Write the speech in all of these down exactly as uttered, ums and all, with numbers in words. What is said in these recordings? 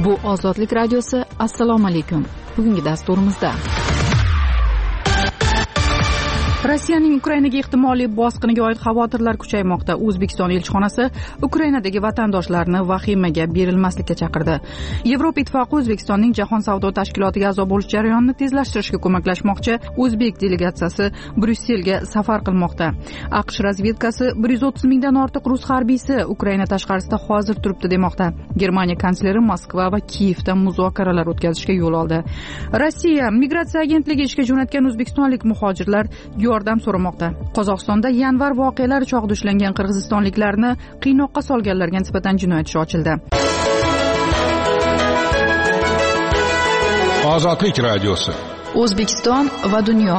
Bu Ozodlik radiosi. Assalomu alaykum. Bugungi dasturimizda Rossiyaning Ukrainaga ehtimoliy bosqiniga oid xavotirlar kuchaymoqda. O'zbekiston elchixonasi Ukrainadagi vatandoshlarni vahimaga berilmaslikka chaqirdi. Yevropa Ittifoqi O'zbekistonning Jahon savdo tashkilotiga a'zo bo'lish jarayonini tezlashtirishga ko'maklashmoqchi. O'zbek delegatsiyasi Bryusselga safar qilmoqda. AQSh razvedkasi bir yuz o'ttiz mingdan ortiq rus harbiysi Ukraina tashqarisida hozir turibdi demoqda. Germaniya kansleri Moskva va Kiyevda muzokaralar o'tkazishga yo'l oldi. Rossiya migratsiya agentligi ishga jo'natgan o'zbekistonlik muhojirlar yordam so'ramoqda. Qozog'istonda yanvar voqealari chog'ida ushlangan qirg'izistonliklarni qiynoqqa solganlarga nisbatan jinoyat ishi ochildi. Ozodlik radiosi. O'zbekiston va dunyo.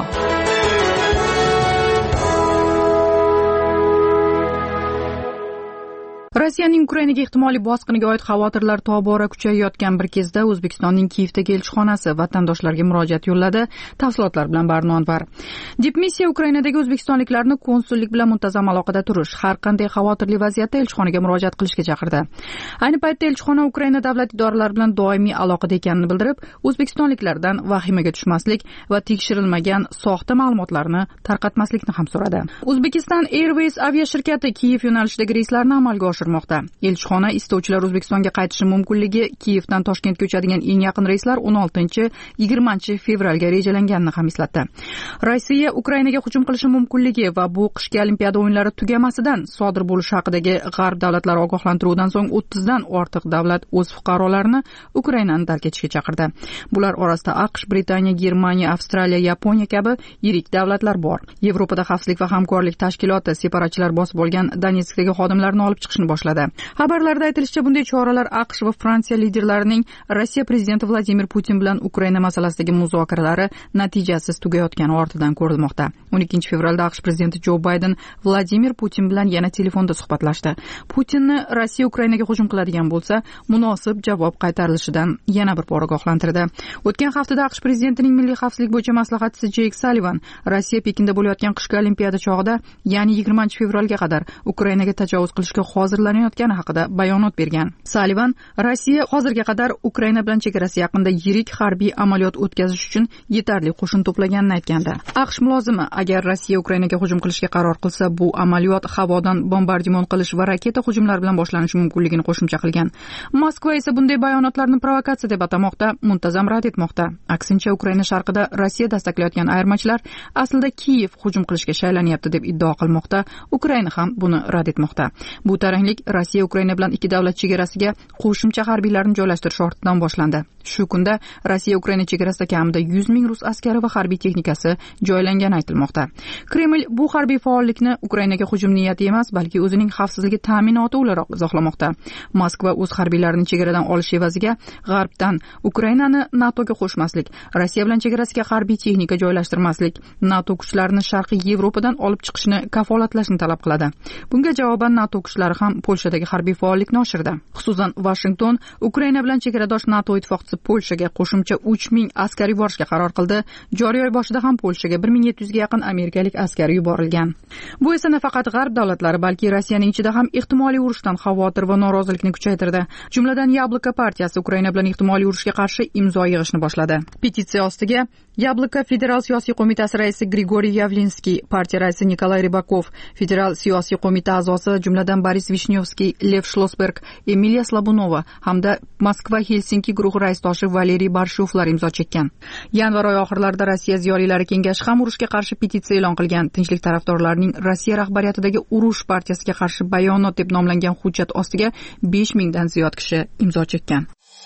Rossiyaning Ukrainaga ehtimoliy bosqiniga oid xavotirlar tobora kuchayayotgan bir kezda O'zbekistonning Kiyevdagi elchixonasi vatandoshlarga murojaat yo'lladi. Tafsilotlar bilan Barno Anvar. Diplomatsiya Ukrainadagi o'zbekistonliklarni konsullik bilan muntazam aloqada turish, har qanday xavotirli vaziyatda elchixonaga murojaat qilishga chaqirdi. Ayni paytda elchixona Ukraina davlat idoralari bilan doimiy aloqada ekanini bildirib, o'zbekistonliklardan vahimaga tushmaslik va tekshirilmagan soxta ma'lumotlarni tarqatmaslikni ham so'radi. Uzbekistan Airways aviashirkati Kiyev yo'nalishidagi reyslarni amalga oshirdi. Elchixona istovchilar O'zbekistonga qaytishi mumkinligi, Kiyevdan Toshkentga uchadigan eng yaqin reyslar o'n oltinchi yigirmanchi fevralga rejalanganini ham eslatdi. Rossiya Ukrainaga hujum qilishi mumkinligi va bu qishki Olimpiada o'yinlari tugamasidan sodir bo'lishi haqidagi G'arb davlatlari ogohlantiruvidan so'ng o'ttizdan ortiq davlat o'z fuqarolarini Ukrainani tark etishga chaqirdi. Bular orasida AQSh, Britaniya, Germaniya, Avstraliya, Yaponiya kabi yirik davlatlar bor. Yevropada xavfsizlik va hamkorlik tashkiloti separatchilar bosib olgan Donetskdagi xodimlarni olib chiqishni boshladi. Xabarlarda aytilishicha, bunday choralar AQSh va Fransiya liderlarining Rossiya prezidenti Vladimir Putin bilan Ukraina masalasidagi muzokaralari natijasiz tugayotgani ortidan ko'rilmoqda. o'n ikkinchi fevralda AQSh prezidenti Jo Bayden Vladimir Putin bilan yana telefonda suhbatlashdi. Putinni Rossiya Ukrainaga hujum qiladigan bo'lsa, munosib javob qaytarilishidan yana bir bor ogohlantirdi. O'tgan haftada AQSh prezidentining milliy xavfsizlik bo'yicha maslahatchisi Jeyk Sallivan Rossiya Pekinda bo'layotgan qishki Olimpiada chog'ida, ya'ni yigirmanchi fevralga qadar Ukrainaga tajovuz qilishga hozirlanayotgani haqida bayonot bergan. Sallivan Rossiya hozirga qadar Ukraina bilan chegarasi yaqinida yirik harbiy amaliyot o'tkazish uchun yetarli qo'shin to'plaganini aytgandi. AQSh mulozimi agar Rossiya Ukrainaga hujum qilishga qaror qilsa, bu amaliyot havodan bombardimon qilish va raketa hujumlari bilan boshlanishi mumkinligini qo'shimcha qilgan. Moskva esa bunday bayonotlarni provokatsiya deb atamoqda, muntazam rad etmoqda. Aksincha, Ukraina sharqida Rossiya dastaklayotgan ayirmachilar aslida Kiyev hujum qilishga shaylanyapti deb iddao qilmoqda. Ukraina ham buni rad etmoqda. Bu taranglik Rossiya Ukraina bilan ikki davlat chegarasiga qo'shimcha harbiylarni joylashtirish ortidan boshlandi. Shu kunda Rossiya Ukraina chegarasida kamida yuz ming rus askari va harbiy texnikasi joylangani aytilmoqda. Kreml bu harbiy faollikni Ukrainaga hujum niyati emas, balki o'zining xavfsizligi ta'minoti o'laroq izohlamoqda. Moskva o'z harbiylarini chegaradan olish evaziga G'arbdan Ukrainani NATOga qo'shmaslik, Rossiya bilan chegarasiga harbiy texnika joylashtirmaslik, NATO kuchlarini Sharqiy Yevropadan olib chiqishni kafolatlashni talab qiladi. Bunga javoban NATO kuchlari ham Polshadagi harbiy faollikni oshirdi. Xususan, Washington Ukraina bilan chegaradosh NATO ittifoqchisi Polshaga qo'shimcha uch ming askar yuborishga qaror qildi. Joriy oy boshida ham Polshaga bir ming yetti yuzga yaqin amerikalik askar yuborilgan. Bu esa nafaqat G'arb davlatlari, balki Rossiyaning ichida ham ehtimoliy urushdan xavotir va norozilikni kuchaytirdi. Jumladan, Yabloko partiyasi Ukraina bilan ehtimoliy urushga qarshi imzo yig'ishni boshladi. Petitsiya ostiga Yabloko Federal siyosiy qo'mitasi raisi Grigoriy Yavlinskiy, partiya raisi Nikolay Rybakov, Federal siyosiy qo'mita a'zosi jumladan Boris Vishnyovskiy, Lev Shlosberg, Emiliya Slabunova hamda Moskva-Helsinki guruhi raisdoshi Valeriy Barshovlar imzo chekkan. Yanvar oyi oxirlarida Rossiya ziyolilari kengashi ham urushga qarshi petitsiya e'lon qilgan. Tinchlik tarafdorlarining Rossiya rahbariyatidagi urush partiyasiga qarshi bayonot deb nomlangan hujjat ostiga besh mingdan ziyod kishi imzo chekkan.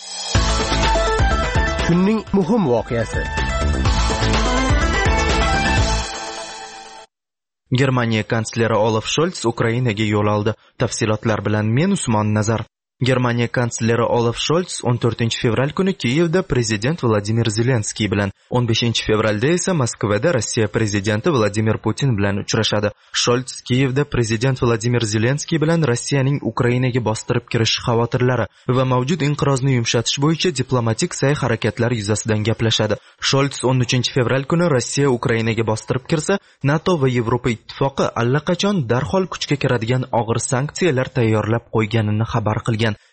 Kunning muhim voqeasi. Germaniya kansleri Olaf Scholz Ukrainaga yo'l oldi. Tafsilotlar bilan men Usmon Nazar. Germaniya kansleri Olaf Scholz o'n to'rtinchi fevral kuni Kiyevda prezident Vladimir Zelenskiy bilan, o'n beshinchi fevralda esa Moskvada Rossiya prezidenti Vladimir Putin bilan uchrashadi. Scholz Kiyevda prezident Vladimir Zelenskiy bilan Rossiyaning Ukrainaga bostirib kirish xavotirlari va mavjud inqirozni yumshatish bo'yicha diplomatik sa'y-harakatlar yuzasidan gaplashadi. Scholz o'n uchinchi fevral kuni Rossiya Ukrainaga bostirib kirsa, NATO va Yevropa ittifoqi allaqachon darhol kuchga kiradigan og'ir sanksiyalar tayyorlab qo'yganini xabar qilgan.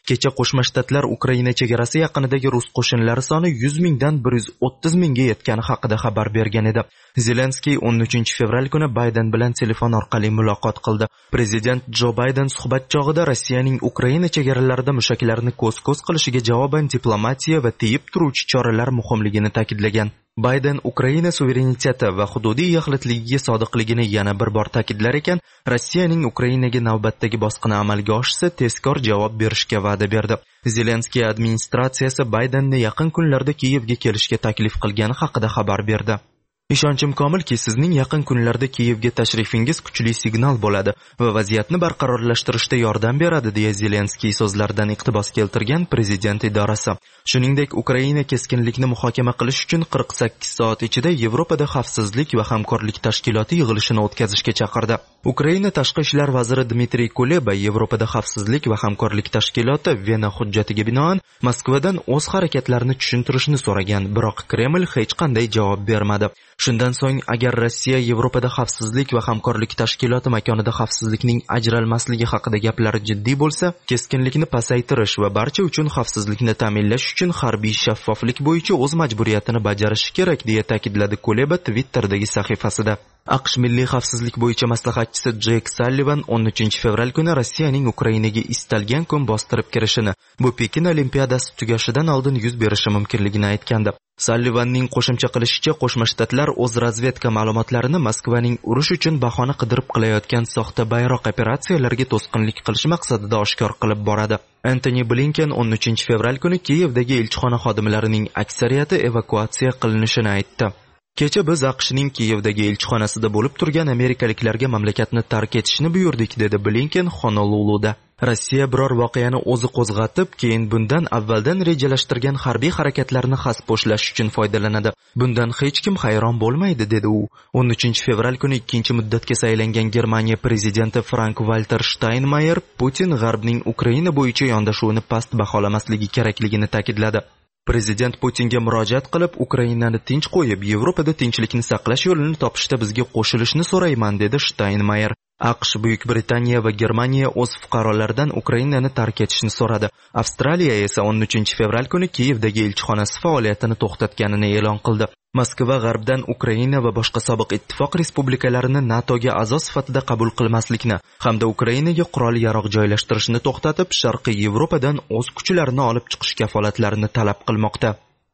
Kecha Qo'shma Shtatlar Ukraina chegarasi yaqinidagi rus qo'shinlari soni yuz mingdan bir yuz o'ttiz mingga yetgani haqida xabar bergan edi. Zelenskiy o'n uchinchi fevral kuni Bayden bilan telefon orqali muloqot qildi. Prezident Jo Bayden suhbat chog'ida Rossiyaning Ukraina chegaralarida mushaklarni ko'z-ko'z qilishiga javoban diplomatiya va tiyib turuvchi choralar muhimligini ta'kidlagan. Bayden Ukraina suvereniteti va hududiy yaxlitligiga sodiqligini yana bir bor ta'kidlar ekan, Rossiyaning Ukrainaga navbatdagi bosqini amalga oshsa tezkor javob berishga va'da berdi. Zelenskiy administratsiyasi Baydenni yaqin kunlarda Kiyevga kelishga taklif qilgani haqida xabar berdi. Ishonchim komilki, sizning yaqin kunlarda Kiyevga tashrifingiz kuchli signal bo'ladi va vaziyatni barqarorlashtirishda yordam beradi, deya Zelenskiy so'zlaridan iqtibos keltirgan prezident idorasi. Shuningdek, Ukraina keskinlikni muhokama qilish uchun qirq sakkiz soat ichida Yevropada xavfsizlik va hamkorlik tashkiloti yig'ilishini o'tkazishga chaqirdi. Ukraina tashqi ishlar vaziri Dmitriy Kuleba Yevropada xavfsizlik va hamkorlik tashkiloti Vena hujjatiga binoan Moskvadan o'z harakatlarini tushuntirishni so'ragan, biroq Kreml hech qanday javob bermadi. Shundan so'ng, agar Rossiya Yevropada xavfsizlik va hamkorlik tashkiloti makonida xavfsizlikning ajralmasligi haqida gaplari jiddiy bo'lsa, keskinlikni pasaytirish va barcha uchun xavfsizlikni ta'minlash uchun harbiy shaffoflik bo'yicha o'z majburiyatini bajarishi kerak, deya ta'kidladi Kuleba Twitter'dagi sahifasida. AQSh Milliy xavfsizlik bo'yicha maslahatchisi Jek Sullivan o'n uchinchi fevral kuni Rossiyaning Ukrainaga istalgan kun bostirib kirishini, bu Pekin Olimpiadasi tugashidan oldin yuz berishi mumkinligini aytgandi. Sullivanning qo'shimcha qilishicha, Qo'shma Shtatlar o'z razvedka ma'lumotlarini Moskvaning urush uchun bahona qidirib qilayotgan soxta bayroq operatsiyalariga to'sqinlik qilish maqsadida oshkor qilib boradi. Antony Blinken o'n uchinchi fevral kuni Kiyevdagi elchixona xodimlarining aksariyati evakuatsiya qilinishini aytdi. Kecha biz AQShning Kiyevdagi elchixonasida bo'lib turgan amerikaliklarga mamlakatni tark etishni buyurdik, dedi Blinken Honoluluda. Rossiya biror voqeani o'zi qo'zg'atib, keyin bundan avvaldan rejalashtirgan harbiy harakatlarni xaspo'shlash uchun foydalanadi. Bundan hech kim hayron bo'lmaydi, dedi u. o'n uchinchi fevral kuni ikkinchi muddatga saylangan Germaniya prezidenti Frank-Walter Steinmeier Putin G'arbning Ukraina bo'yicha yondashuvini past baholamasligi kerakligini ta'kidladi. Prezident Putinga murojaat qilib, Ukrainani tinch qo'yib, Yevropada tinchlikni saqlash yo'lini topishda bizga qo'shilishni so'rayman, dedi Steinmeier. AQSh, Buyuk Britaniya va Germaniya o'z fuqarolaridan Ukrainani tark etishni so'radi. Avstraliya esa o'n uchinchi fevral kuni Kiyevdagi elchixonasi faoliyatini to'xtatganini e'lon qildi. Moskva G'arbdan Ukraina va boshqa sobiq ittifoq respublikalarini NATOga a'zo sifatida qabul qilmaslikni hamda Ukrainaga qurol-yarog' joylashtirishni to'xtatib, Sharqiy Yevropadan o'z kuchlarini olib chiqish kafolatlarini talab qilmoqda.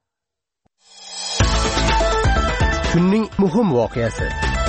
Kunning muhim voqeasi.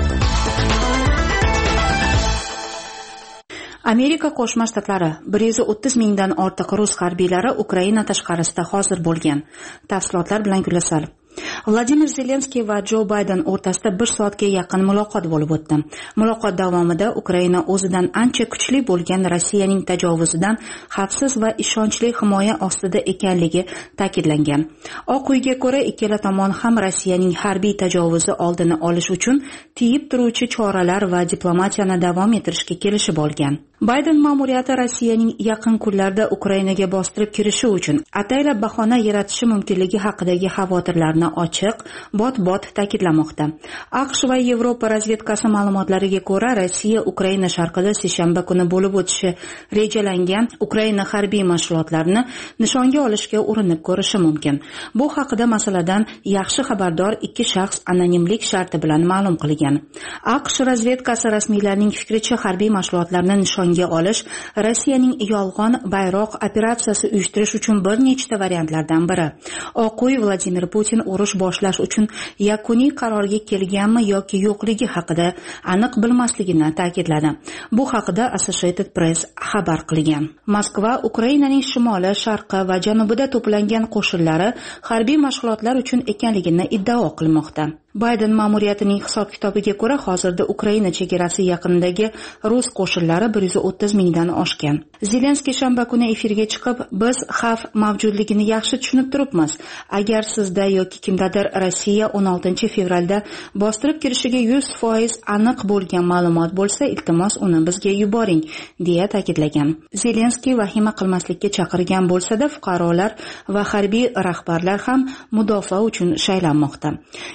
Amerika Qo'shma Shtatlari bir yuz o'ttiz mingdan ortiq rus harbiylari Ukraina tashqarisida hozir bo'lgan. Tafsilotlar bilan Gulasal. Vladimir Zelenskiy va Jo Bayden o'rtasida bir soatga yaqin muloqot bo'lib o'tdi. Muloqot davomida Ukraina o'zidan ancha kuchli bo'lgan Rossiyaning tajovuzidan xavfsiz va ishonchli himoya ostida ekanligi ta'kidlangan. Oq uyga ko'ra, ikkala tomon ham Rossiyaning harbiy tajovuzi oldini olish uchun tiyib turuvchi choralar va diplomatiyani davom ettirishga kelishib olgan. Bayden ma'muriyati Rossiyaning yaqin kunlarda Ukrainaga bostirib kirishi uchun ataylab bahona yaratishi mumkinligi haqidagi xavotirlarni ochiq, bot-bot ta'kidlamoqda. AQSh va Yevropa razvedkasi ma'lumotlariga ko'ra, Rossiya Ukraina sharqida seshanba kuni bo'lib o'tishi rejalangan Ukraina harbiy mashg'ulotlarini nishonga olishga urinib ko'rishi mumkin. Bu haqida masaladan yaxshi xabardor ikki shaxs anonimlik sharti bilan ma'lum qilgan. AQSh razvedkasi rasmiylarining fikricha, harbiy mashg'ulotlarni nishonga olish Rossiyaning yolg'on bayroq operatsiyasi uyushtirish uchun bir nechta variantlardan biri. Oq uy Vladimir Putin urush boshlash uchun yakuniy qarorga kelganmi yoki yo'qligi haqida aniq bilmasligini ta'kidladi. Bu haqida Associated Press xabar qilgan. Moskva Ukrainaning shimoli, sharqi va janubida to'plangan qo'shinlari harbiy mashg'ulotlar uchun ekanligini iddao qilmoqda. Bayden ma'muriyatining hisob-kitobiga ko'ra, hozirda Ukraina chegarasi yaqinidagi rus qo'shinlari bir yuz o'ttiz mingdan oshgan. Zelenskiy shanba kuni efirga chiqib, biz xavf mavjudligini yaxshi tushunib turibmiz. Agar sizda yoki kimdadir Rossiya o'n oltinchi fevralda bostirib kirishiga yuz foiz aniq bo'lgan ma'lumot bo'lsa, iltimos uni bizga yuboring, deya ta'kidlagan. Zelenskiy vahima qilmaslikka chaqirgan bo'lsa-da, fuqarolar va harbiy rahbarlar ham mudofaa uchun shaylanmoqda. Kecha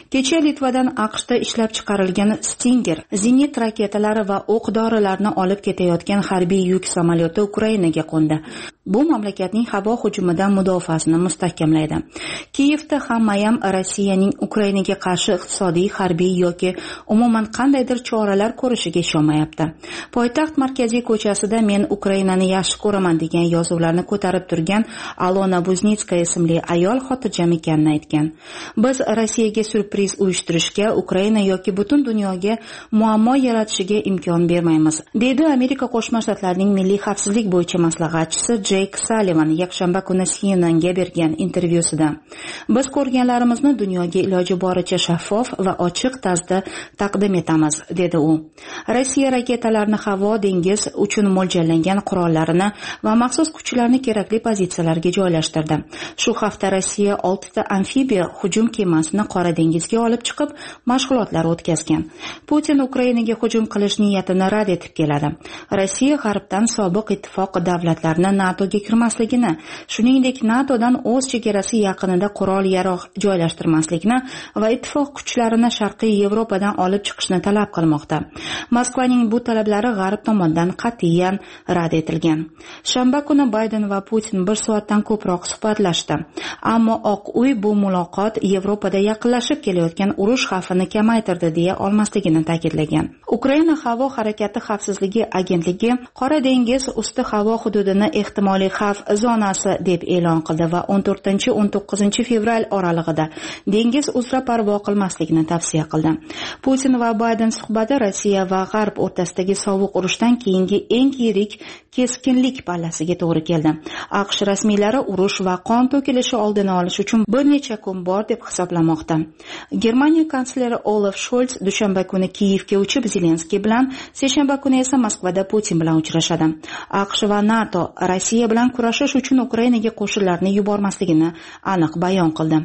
Litvadan AQShda ishlab chiqarilgan Stinger zenit raketalari va o'q-dorilarni olib ketayotgan harbiy yuk samolyoti Ukrainaga qo'ndi. Bu mamlakatning havo hujumidan mudofaasini mustahkamlaydi. Kiyevda hammayam Rossiyaning Ukrainaga qarshi iqtisodiy, harbiy yoki umuman qandaydir choralar ko'rishiga ishonmayapti. Poytaxt markaziy ko'chasida men Ukrainani yaxshi ko'raman degan yozuvlarni ko'tarib turgan Alona Buznitskaya ismli ayol xotirjam ekanini aytgan. Biz Rossiyaga surpriz uyushtirishga, Ukraina yoki butun dunyoga muammo yaratishiga imkon bermaymiz, dedi Amerika Qo'shma Shtatlarining milliy xavfsizlik bo'yicha maslahatchisi Jake Sullivan yakshanba kuni C N N ga bergan intervyusida. Biz ko'rganlarimizni dunyoga iloji boricha shaffof va ochiq tarzda taqdim etamiz, dedi u. Rossiya raketalarni havo, dengiz uchun mo'ljallangan qurollarini va maxsus kuchlarni kerakli pozitsiyalarga joylashtirdi. Shu hafta Rossiya oltita amfibiya hujum kemasini Qora dengizga olib chiqib, mashg'ulotlar o'tkazgan. Putin Ukrainaga hujum qilish niyatini rad etib keladi. Rossiya g'arbdan sobiq ittifoq davlatlarini NATOga kirmasligini, shuningdek NATOdan o'z chegarasi yaqinida qurol-yarog' joylashtirmaslikni va ittifoq kuchlarini Sharqiy Yevropadan olib chiqishni talab qilmoqda. Moskvaning bu talablari g'arb tomonidan qat'iyan rad etilgan. Shanba kuni Bayden va Putin bir soatdan ko'proq suhbatlashdi. Ammo Oq uy bu muloqot Yevropada yaqinlashib kelayotgan urush xavfini kamaytirdi deya olmasligini ta'kidlagan. Ukraina havo harakati xavfsizligi agentligi Qora dengiz usti havo hududini ehtimoliy xavf zonasi deb e'lon qildi va o'n to'rtinchi o'n to'qqizinchi fevral oralig'ida dengiz uzra parvo qilmaslikni tavsiya qildi. Putin va Bayden suhbati Rossiya va G'arb o'rtasidagi sovuq urushdan keyingi eng yirik keskinlik pallasiga to'g'ri keldi. AQSh rasmiylari urush va qon to'kilishi oldini olish uchun bir necha kun bor deb hisoblamoqda. Germaniya kansleri Olaf Scholz dushanba kuni Kiyevga uchib Zelenskiy bilan, seshanba kuni esa Moskvada Putin bilan uchrashadi. AQSh va NATO Rossiya bilan kurashish uchun Ukrainaga qo'shinlarni yubormasligini aniq bayon qildi.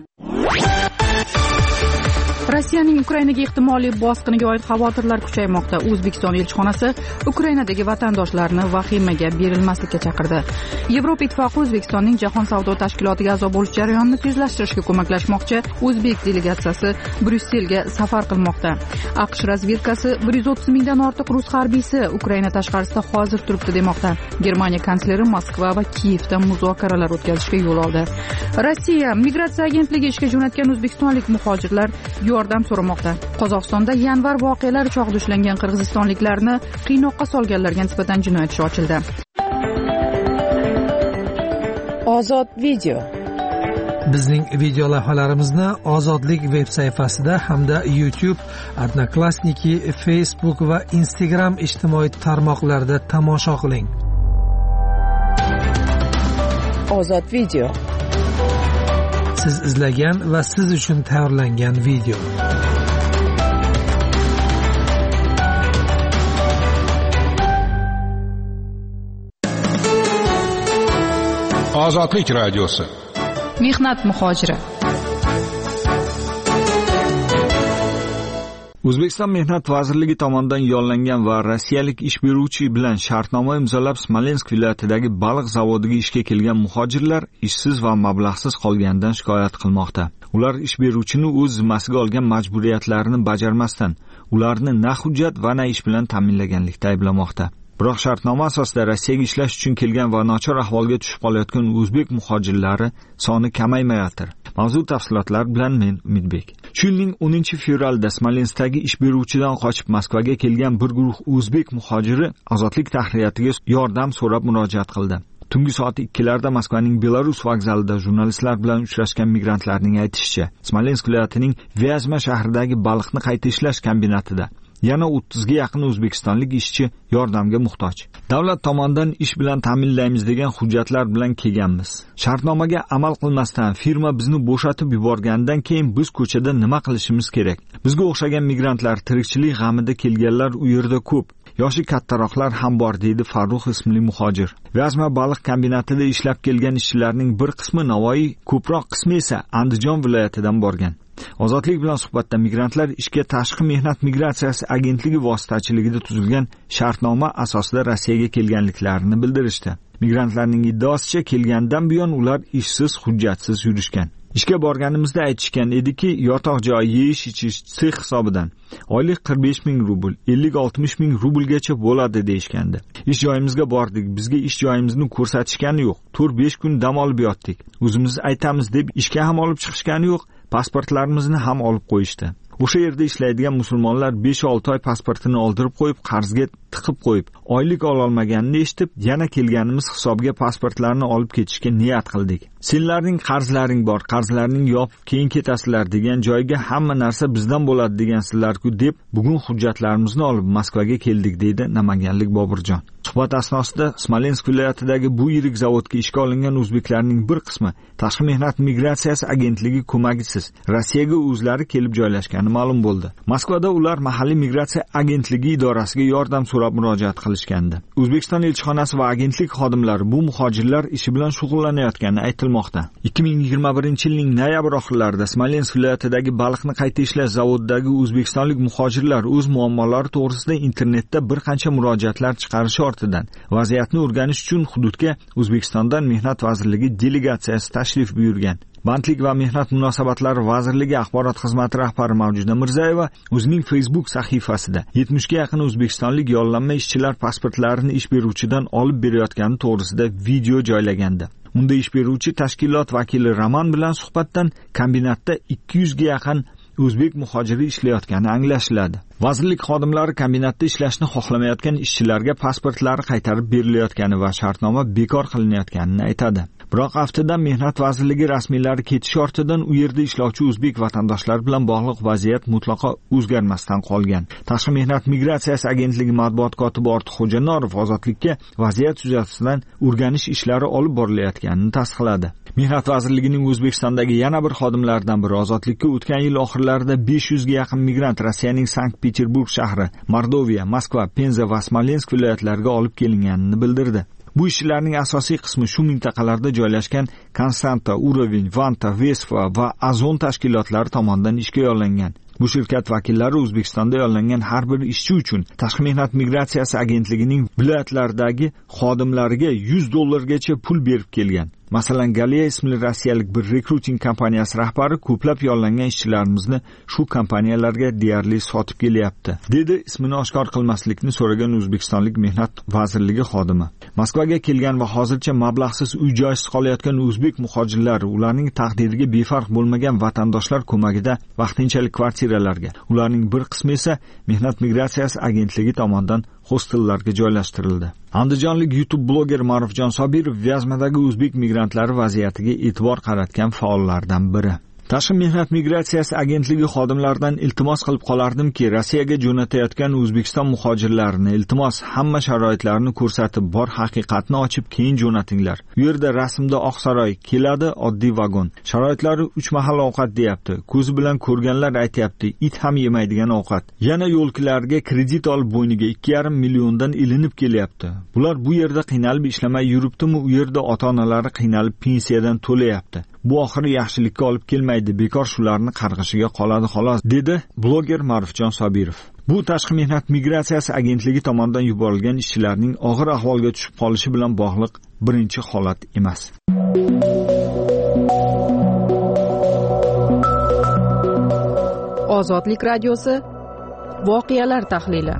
Rossiyaning Ukrainaga ehtimoliy bosqiniga oid xavotirlar kuchaymoqda. O'zbekiston elchixonasi Ukrainadagi vatandoshlarni vahimaga berilmaslikka chaqirdi. Yevropa Ittifoqi O'zbekistonning Jahon savdo tashkilotiga a'zo bo'lish jarayonini tezlashtirishga ko'maklashmoqchi. O'zbek delegatsiyasi Bryusselga safar qilmoqda. AQSh razvedkasi bir yuz o'ttiz mingdan ortiq rus harbiysi Ukraina tashqarisida hozir turibdi demoqda. Germaniya kansleri Moskva va Kiyevda muzokaralar o'tkazishga yo'l oldi. Rossiya migratsiya agentligi ishga jo'natgan o'zbekistonlik muhojirlar yordam so'ramoqda. Qozog'istonda yanvar voqealari chog'ida ushlangan qirg'izistonliklarni qiynoqqa solganlarga nisbatan jinoyat ishi ochildi. Ozod video. Bizning video lavhalarimizni Ozodlik veb sayfasida hamda YouTube, Odnoklassniki, Facebook va Instagram ijtimoiy tarmoqlarida tomosha qiling. Ozod video. Siz izlagan va siz uchun tayyorlangan video. Ozodlik radiosi. Mehnat muhojiri. O'zbekiston Mehnat vazirligi tomonidan yo'llangan va rossiyalik ish beruvchi bilan shartnoma imzolab Smolensk viloyatidagi baliq zavodiga ishga kelgan muhojirlar ishsiz va mablag'siz qolganidan shikoyat qilmoqda. Ular ish beruvchini o'z zimmasiga olgan majburiyatlarini bajarmasdan ularni na hujjat va na ish bilan ta'minlaganlikda ayblamoqda. Biroq shartnoma asosida Rossiyaga ishlash uchun kelgan va nochor ahvolga tushib qolayotgan o'zbek muhojirlari soni kamaymayotir. Mavzu tafsilotlar bilan men Umidbek. Shu yilning o'ninchi fevralida Smolenskdagi ish beruvchidan qochib Moskvaga kelgan bir guruh o'zbek muhojiri Ozodlik tahriyatiga yordam so'rab murojaat qildi. Tungi soat ikkilarda Moskvaning Belarus vokzalida jurnalistlar bilan uchrashgan migrantlarning aytishicha, Smolensk viloyatining Vyazma shahridagi baliqni qayta ishlash kombinatida yana o'ttizga yaqin o'zbekistonlik ishchi yordamga muhtoj. Davlat tomonidan ish bilan ta'minlaymiz degan hujjatlar bilan kelganmiz. Shartnomaga amal qilmasdan firma bizni bo'shatib yuborgandan keyin biz ko'chada nima qilishimiz kerak? Bizga o'xshagan migrantlar tirikchilik g'amida kelganlar u yerda ko'p. Yoshi kattaroqlar ham bor, deydi Farruh ismli muhojir. Vyazma baliq kombinatida ishlab kelgan ishchilarning bir qismi Navoiy, ko'proq qismi esa Andijon viloyatidan borgan. Ozodlik bilan suhbatda migrantlar ishga Tashqi mehnat migratsiyasi agentligi vositachiligida tuzilgan shartnoma asosida Rossiyaga kelganliklarini bildirishdi. Migrantlarning iddaosicha kelgandan buyon ular ishsiz, hujjatsiz yurishgan. Ishga borganimizda aytishgan ediki, yotoq joy, yeyish ichish sex hisobidan oylik qirq besh ming rubl, ellik oltmish ming rublgacha bo'ladi deyishgandi. Ish joyimizga bordik. Bizga ish joyimizni ko'rsatishgani yo'q. to'rt besh kun dam olib yotdik. O'zimiz aytamiz deb ishga ham olib chiqishgani yo'q. Pasportlarimizni ham olib qo'yishdi. O'sha yerda ishlaydigan musulmonlar besh olti oy pasportini oldirib qo'yib, qarzga tiqib qo'yib, oylik ola olmaganini eshitib, yana kelganimiz hisobga pasportlarni olib ketishga niyat qildik. Senlarning qarzlaring bor, qarzlarning yopib keyin ketasizlar degan joyga hamma narsa bizdan bo'ladi degansizlar-ku deb, bugun hujjatlarimizni olib Moskvaga keldik, deydi namanganlik Boburjon. Suhbat asnosida Smolensk viloyatidagi bu yirik zavodga ishga olingan o'zbeklarning bir qismi Tashqi mehnat migratsiyasi agentligi ko'magisiz Rossiyaga o'zlari kelib joylashgani ma'lum bo'ldi. Moskvada ular mahalliy migratsiya agentligi idorasiga yordam so'rab murojaat qilishgandi. O'zbekiston elchixonasi va agentlik xodimlari bu muhojirlar ishi bilan shug'ullanayotgani aytilmoqda. ikki ming yigirma birinchi yilning noyabr oxirlarida Smolensk viloyatidagi baliqni qayta ishlash zavodidagi o'zbekistonlik muhojirlar o'z muammolari to'g'risida internetda bir qancha murojaatlar chiqarishi ortidan vaziyatni o'rganish uchun hududga O'zbekistondan Mehnat vazirligi delegatsiyasi tashrif buyurgan. Bandlik va mehnat munosabatlari vazirligi axborot xizmati rahbari Mavjuda Mirzayeva o'zining Facebook sahifasida yetmishga yaqin o'zbekistonlik yollanma ishchilar pasportlarini ish beruvchidan olib berayotgani to'g'risida video joylagandi. Unda ish beruvchi tashkilot vakili Roman bilan suhbatdan kombinatda ikki yuzga yaqin o'zbek muhojiri ishlayotgani anglashiladi. Vazirlik xodimlari kombinatda ishlashni xohlamayotgan ishchilarga pasportlari qaytarib berilayotgani va shartnoma bekor qilinayotganini aytadi. Biroq haftadan Mehnat vazirligi rasmiylari ketish ortidan u yerda ishlovchi o'zbek vatandoshlar bilan bog'liq vaziyat mutlaqo o'zgarmasdan qolgan. Tashqi mehnat migratsiyasi agentligi matbuot kotibi Ortiqxo'ja Norov Ozodlikka vaziyat yuzasidan o'rganish ishlari olib borilayotganini tasdiqladi. Mehnat vazirligining O'zbekistondagi yana bir xodimlaridan biri Ozodlikka o'tgan yil oxirlarida besh yuzga yaqin migrant Rossiyaning Sankt-Peterburg shahri, Mordoviya, Moskva, Penza va Smolensk viloyatlariga olib kelinganini bildirdi. Bu ishchilarning asosiy qismi shu mintaqalarda joylashgan Konstanta, Urovень, Vanta, Vesfa va Azon tashkilotlari tomonidan ishga yollangan. Bu shirkat vakillari O'zbekistonda yollangan har bir ishchi uchun Tashqi mehnat migratsiyasi agentligining viloyatlaridagi xodimlariga yuz dollargacha pul berib kelgan. Masalan, Galiya ismli rossiyalik bir rekruting kompaniyasi rahbari ko'plab yollangan ishchilarimizni shu kompaniyalarga deyarli sotib kelyapti, dedi ismini oshkor qilmaslikni so'ragan O'zbekistonlik Mehnat vazirligi xodimi. Moskvaga kelgan va hozircha mablag'siz uy-joysiz qolayotgan o'zbek muhojirlari ularning taqdiriga befarq bo'lmagan vatandoshlar ko'magida vaqtinchalik kvartiralarga, ularning bir qismi esa Mehnat migratsiyasi agentligi tomonidan hostellarga joylashtirildi. Andijonlik YouTube bloger Ma'rufjon Sobirov Vyazmadagi o'zbek migrantlari vaziyatiga e'tibor qaratgan faollardan biri. Tashqi mehnat migratsiyasi agentligi xodimlaridan iltimos qilib qolardimki, Rossiyaga jo'natayotgan O'zbekiston muhojirlarini iltimos hamma sharoitlarni ko'rsatib, bor haqiqatni ochib keyin jo'natinglar. U yerda rasmda Oqsaroy keladi, oddiy vagon. Sharoitlari uch mahal ovqat deyapti. Ko'zi bilan ko'rganlar aytayapti, it ham yemaydigan ovqat. Yana yo'lkilarga kredit olib bo'yniga ikki yarim milliondan ilinib kelyapti. Bular bu yerda qiynalib ishlamay yuribdimi, u yerda ota-onalari qiynalib pensiyadan to'layapti. Bu oxiri yaxshilikka olib kelmaydi, bekor shularni qarg'ishiga qoladi xolos, dedi bloger Ma'rufjon Sobirov. Bu tashqi mehnat migratsiyasi agentligi tomonidan yuborilgan ishchilarning og'ir ahvolga tushib qolishi bilan bog'liq birinchi holat emas. Ozodlik radiosi voqealar tahlili.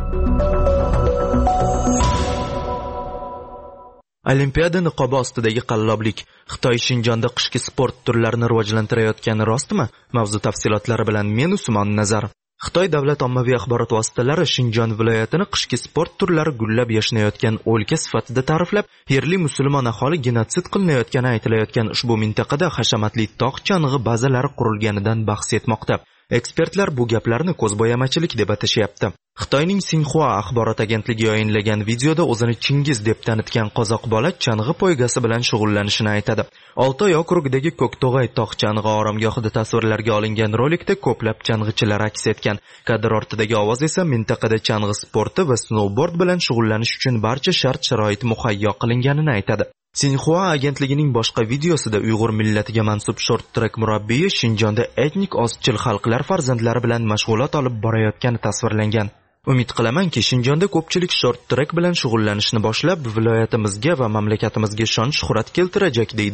Olimpiada niqobi ostidagi qalloblik. Xitoy Shinjonda qishki sport turlarini rivojlantirayotgani rostmi? Mavzu tafsilotlari bilan men Usmon Nazar. Xitoy davlat ommaviy axborot vositalari Shinjon viloyatini qishki sport turlari gullab yashnayotgan o'lka sifatida ta'riflab, yerli musulmon aholi genotsid qilinayotgani aytilayotgan ushbu mintaqada hashamatli tog' chang'i bazalari qurilganidan bahs etmoqda. Ekspertlar bu gaplarni ko'zbo'yamachilik deb atashyapti. Xitoyning Sinxua axborot agentligi yayinlagan videoda o'zini Chingiz deb tanitgan qozoq bola chang'i poygasi bilan shug'ullanishini aytadi. Oltoy okrugidagi Ko'kto'g'ay tog' chang'i oromgohida tasvirlarga olingan rolikda ko'plab chang'ichilar aks etgan. Kadr ortidagi ovoz esa mintaqada chang'i sporti va snowboard bilan shug'ullanish uchun barcha shart-sharoit muhayyo qilinganini aytadi. Sinxua agentligining boshqa videosida Uyg'ur millatiga mansub short-track murabbiyi Shinjonda etnik ozchil xalqlar farzandlari bilan mashg'ulot olib borayotgani tasvirlangan. Umid qilamanki, Shinjonda ko'pchilik short-track bilan shug'ullanishni boshlab, viloyatimizga va mamlakatimizga shon-shuhrat keltirajak, deydi u.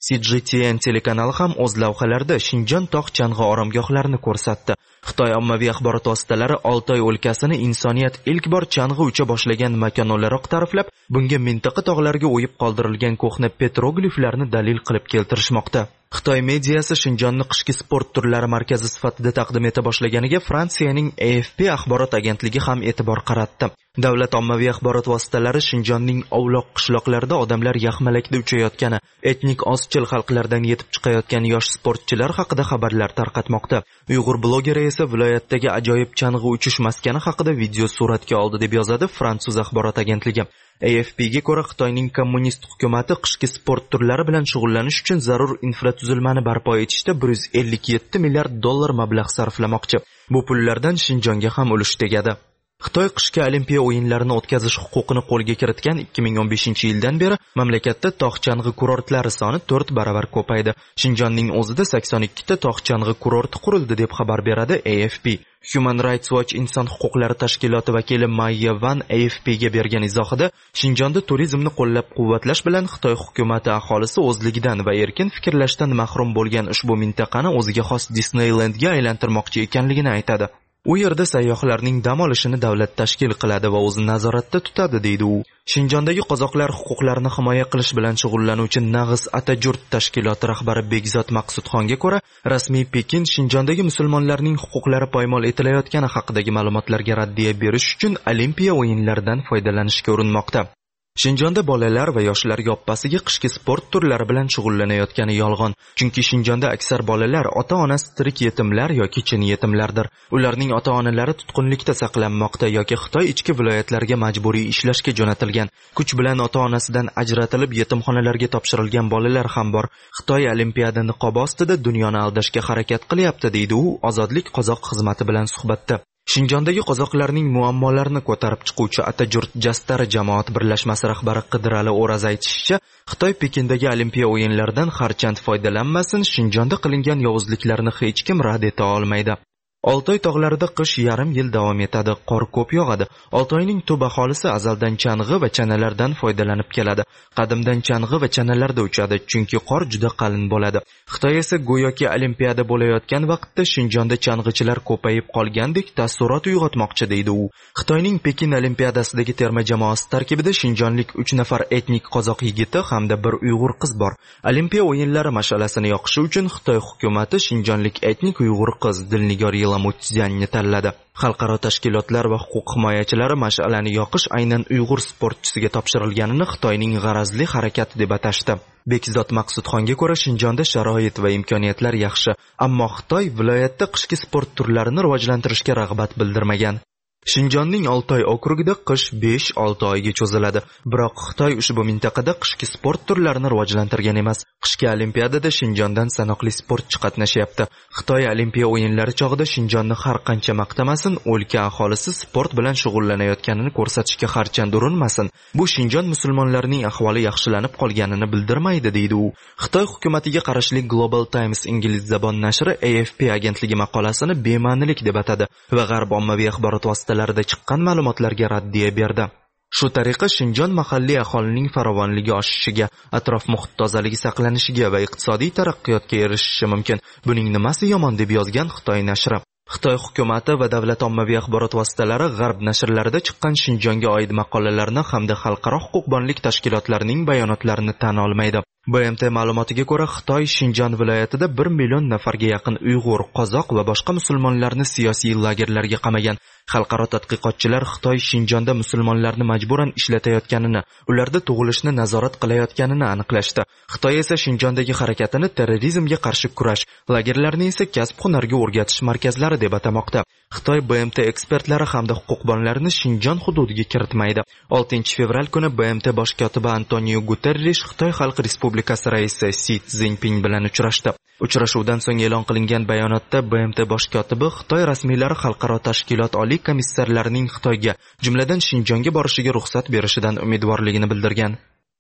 C G T N telekanali ham o'z lavhalarida Shinjon tog' chang'i oromgohlarini ko'rsatdi. Xitoy ommaviy axborot vositalari Oltoy o'lkasini insoniyat ilk bor chang'i ucha boshlagan makon o'laroq ta'riflab, bunga mintaqa tog'lariga o'yib qoldirilgan ko'hna petrogliflarni dalil qilib keltirishmoqda. Xitoy mediyasi Shinjonni qishki sport turlari markazi sifatida taqdim eta boshlaganiga Fransiyaning A F P axborot agentligi ham e'tibor qaratdi. Davlat ommaviy axborot vositalari Shinjonning ovloq qishloqlarida odamlar yaxmalakda uchayotgani, etnik ozchil xalqlardan yetib chiqayotgan yosh sportchilar haqida xabarlar tarqatmoqda. Uyg'ur blogeri esa viloyatdagi ajoyib chang'i uchish maskani haqida video suratga oldi deb yozadi fransuz axborot agentligi. A F P'ga ko'ra Xitoyning kommunist hukumati qishki sport turlari bilan shug'ullanish uchun zarur infratuzilmani barpo etishda bir yuz ellik yetti milliard dollar mablag' sarflamoqchi. Bu pullardan Shinjonga ham ulush tegadi. Xitoy qishki olimpiya o'yinlarini o'tkazish huquqini qo'lga kiritgan ikki ming o'n beshinchi yildan beri mamlakatda tog' chang'i kurortlari soni to'rt baravar ko'paydi. Shinjonning o'zida sakson ikki ta tog' chang'i kurorti qurildi deb xabar beradi A F P. Human Rights Watch inson huquqlari tashkiloti vakili Maya Van A F P'ga bergan izohida Shinjonda turizmni qo'llab-quvvatlash bilan Xitoy hukumati aholisi o'zligidan va erkin fikrlashdan mahrum bo'lgan ushbu mintaqani o'ziga xos Disneylandga aylantirmoqchi ekanligini aytadi. U yerda sayyohlarning dam olishini davlat tashkil qiladi va o'zi nazoratda tutadi, deydi u. Shinjondagi qozoqlar huquqlarini himoya qilish bilan shug'ullanuvchi Nag'is Atajurt tashkiloti rahbari Begzod Maqsudxonga ko'ra, rasmiy Pekin Shinjondagi musulmonlarning huquqlari poymol etilayotgani haqidagi ma'lumotlarga raddiya berish uchun olimpiya o'yinlaridan foydalanishga urinmoqda. Shinjonda bolalar va yoshlar yoppasiga qishki sport turlari bilan shug'ullanayotgani yolg'on. Chunki Shinjonda aksar bolalar ota-onasi tirik yetimlar yoki chin yetimlardir. Ularning ota-onalari tutqunlikda saqlanmoqda yoki Xitoy ichki viloyatlarga majburiy ishlashga jo'natilgan. Kuch bilan ota-onasidan ajratilib yetimxonalarga topshirilgan bolalar ham bor. Xitoy olimpiada niqobi ostida dunyoni aldashga harakat qilyapti, deydi u Ozodlik qozoq xizmati bilan suhbatda. Shinjondagi qozoqlarning muammolarini ko'tarib chiquvchi Atajurt Jastari jamoat birlashmasi rahbari Qidirali O'raz aytishicha, Xitoy Pekindagi olimpiya o'yinlaridan harchand foydalanmasin, Shinjonda qilingan yovuzliklarni hech kim rad eta olmaydi. Oltoy tog'larida qish yarim yil davom etadi, qor ko'p yog'adi. Oltoyning tub aholisi azaldan chang'i va chanalardan foydalanib keladi. Qadimdan chang'i va chanalarda uchadi, chunki qor juda qalin bo'ladi. Xitoy esa go'yoki olimpiada bo'layotgan vaqtda Shinjonda chang'ichilar ko'payib qolgandek taassurot uyg'otmoqchi, deydi u. Xitoyning Pekin olimpiadasidagi terma jamoasi tarkibida shinjonlik uch nafar etnik qozoq yigiti hamda bir uyg'ur qiz bor. Olimpiya o'yinlari mash'alasini yoqishi uchun Xitoy hukumati shinjonlik etnik uyg'ur qiz Dilnigor Lamutzianni tanladi. Xalqaro tashkilotlar va huquq himoyachilari mash'alani yoqish aynan uyg'ur sportchisiga topshirilganini Xitoyning g'arazli harakati deb atashdi. Bekzod Maqsudxonga ko'ra Shinjonda sharoit va imkoniyatlar yaxshi, ammo Xitoy viloyatda qishki sport turlarini rivojlantirishga rag'bat bildirmagan. Shinjonning Oltoy okrugida qish besh olti oyga cho'ziladi. Biroq Xitoy ushbu mintaqada qishki sport turlarini rivojlantirgan emas. Qishki olimpiadada Shinjondan sanoqli sportchi qatnashyapti. Xitoy olimpiya o'yinlari chog'ida Shinjonni har qancha maqtamasin, o'lka aholisi sport bilan shug'ullanayotganini ko'rsatishga harchand urinmasin. Bu Shinjon musulmonlarining ahvoli yaxshilanib qolganini bildirmaydi, deydi u. Xitoy hukumatiga qarashli Global Times ingliz zabon nashri A F P agentligi maqolasini bema'nilik deb atadi va g'arb ommaviy axborot vositalarida chiqqan ma'lumotlarga raddiya berdi. Shu tariqa Shinjon mahalliy aholining farovonligi oshishiga, atrof muhit tozaligi saqlanishiga va iqtisodiy taraqqiyotga erishishi mumkin. Buning nimasi yomon deb yozgan Xitoy nashri. Xitoy hukumati va davlat ommaviy axborot vositalari g'arb nashrlarida chiqqan Shinjonga oid maqolalarni hamda xalqaro huquqbonlik tashkilotlarining bayonotlarini tan olmaydi. B M T ma'lumotiga ko'ra, Xitoy Shinjon viloyatida bir million nafarga yaqin uyg'ur, qozoq va boshqa musulmonlarni siyosiy lagerlarga qamagan. Xalqaro tadqiqotchilar Xitoy Shinjonda musulmonlarni majburan ishlatayotganini, ularda tug'ilishni nazorat qilayotganini aniqlashdi. Xitoy esa Shinjondagi harakatini terrorizmga qarshi kurash, lagerlarni esa kasb-hunarga o'rgatish markazlari deb atamoqda. Xitoy B M T ekspertlari hamda huquqbonlarini Shinjon hududiga kiritmaydi. oltinchi fevral kuni B M T bosh kotibi Antonio Guterrish Xitoy Xalq Respublikasi raisi Si Szinpin bilan uchrashdi. Uchrashuvdan so'ng e'lon qilingan bayonotda B M T bosh kotibi Xitoy rasmiylari xalqaro tashkilot oliy komissarlarining Xitoyga, jumladan Shinjonga borishiga ruxsat berishidan umidvorligini bildirgan.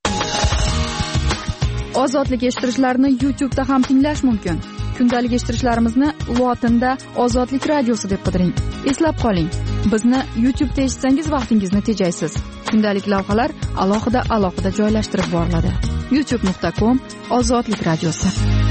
Ozodlik eshittirishlarni YouTube da ham tinglash mumkin. Kundalik eshittirishlarimizni lotinda Ozodlik radiosi deb qidiring. Eslab qoling, bizni YouTube da eshitsangiz vaqtingizni tejaysiz. Kundalik lavhalar alohida-alohida joylashtirib boriladi. youtube nuqta com ozodlik radiosi.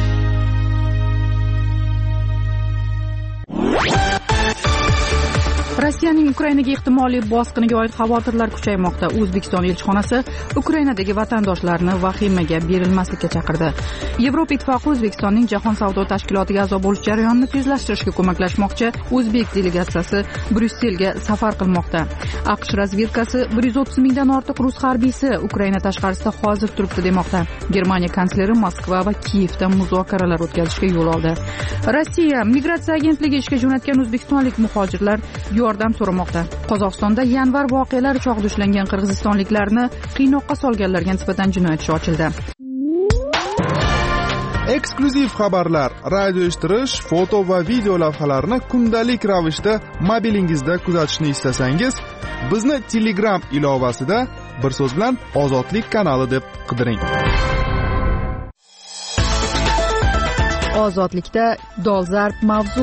Rossiyaning Ukrainaga ehtimoliy bosqiniga oid xavotirlar kuchaymoqda. O'zbekiston elchixonasi Ukrainadagi vatandoshlarni vahimaga berilmaslikka chaqirdi. Yevropa Ittifoqi O'zbekistonning Jahon savdo tashkilotiga a'zo bo'lish jarayonini tezlashtirishga ko'maklashmoqchi. O'zbek delegatsiyasi Bryusselga safar qilmoqda. AQSh razvedkasi bir yuz o'ttiz mingdan ortiq rus harbiysi Ukraina tashqarisida hozir turibdi demoqda. Germaniya kansleri Moskva va Kiyevda muzokaralar o'tkazishga yo'l oldi. Rossiya migratsiya agentligi ishga jo'natgan o'zbekistonlik muhojirlar yordam so'ramoqda. Qozog'istonda yanvar voqealari chog'ida ushlangan qirg'izistonliklarni qiynoqqa solganlarga nisbatan jinoyat ishi ochildi. Eksklyuziv xabarlar, radio eshittirish, foto va video lavhalarni kundalik ravishda mobilingizda kuzatishni istasangiz, bizni Telegram ilovasida bir so'z bilan Ozodlik kanali deb qidiring. Ozodlikda dolzarb mavzu.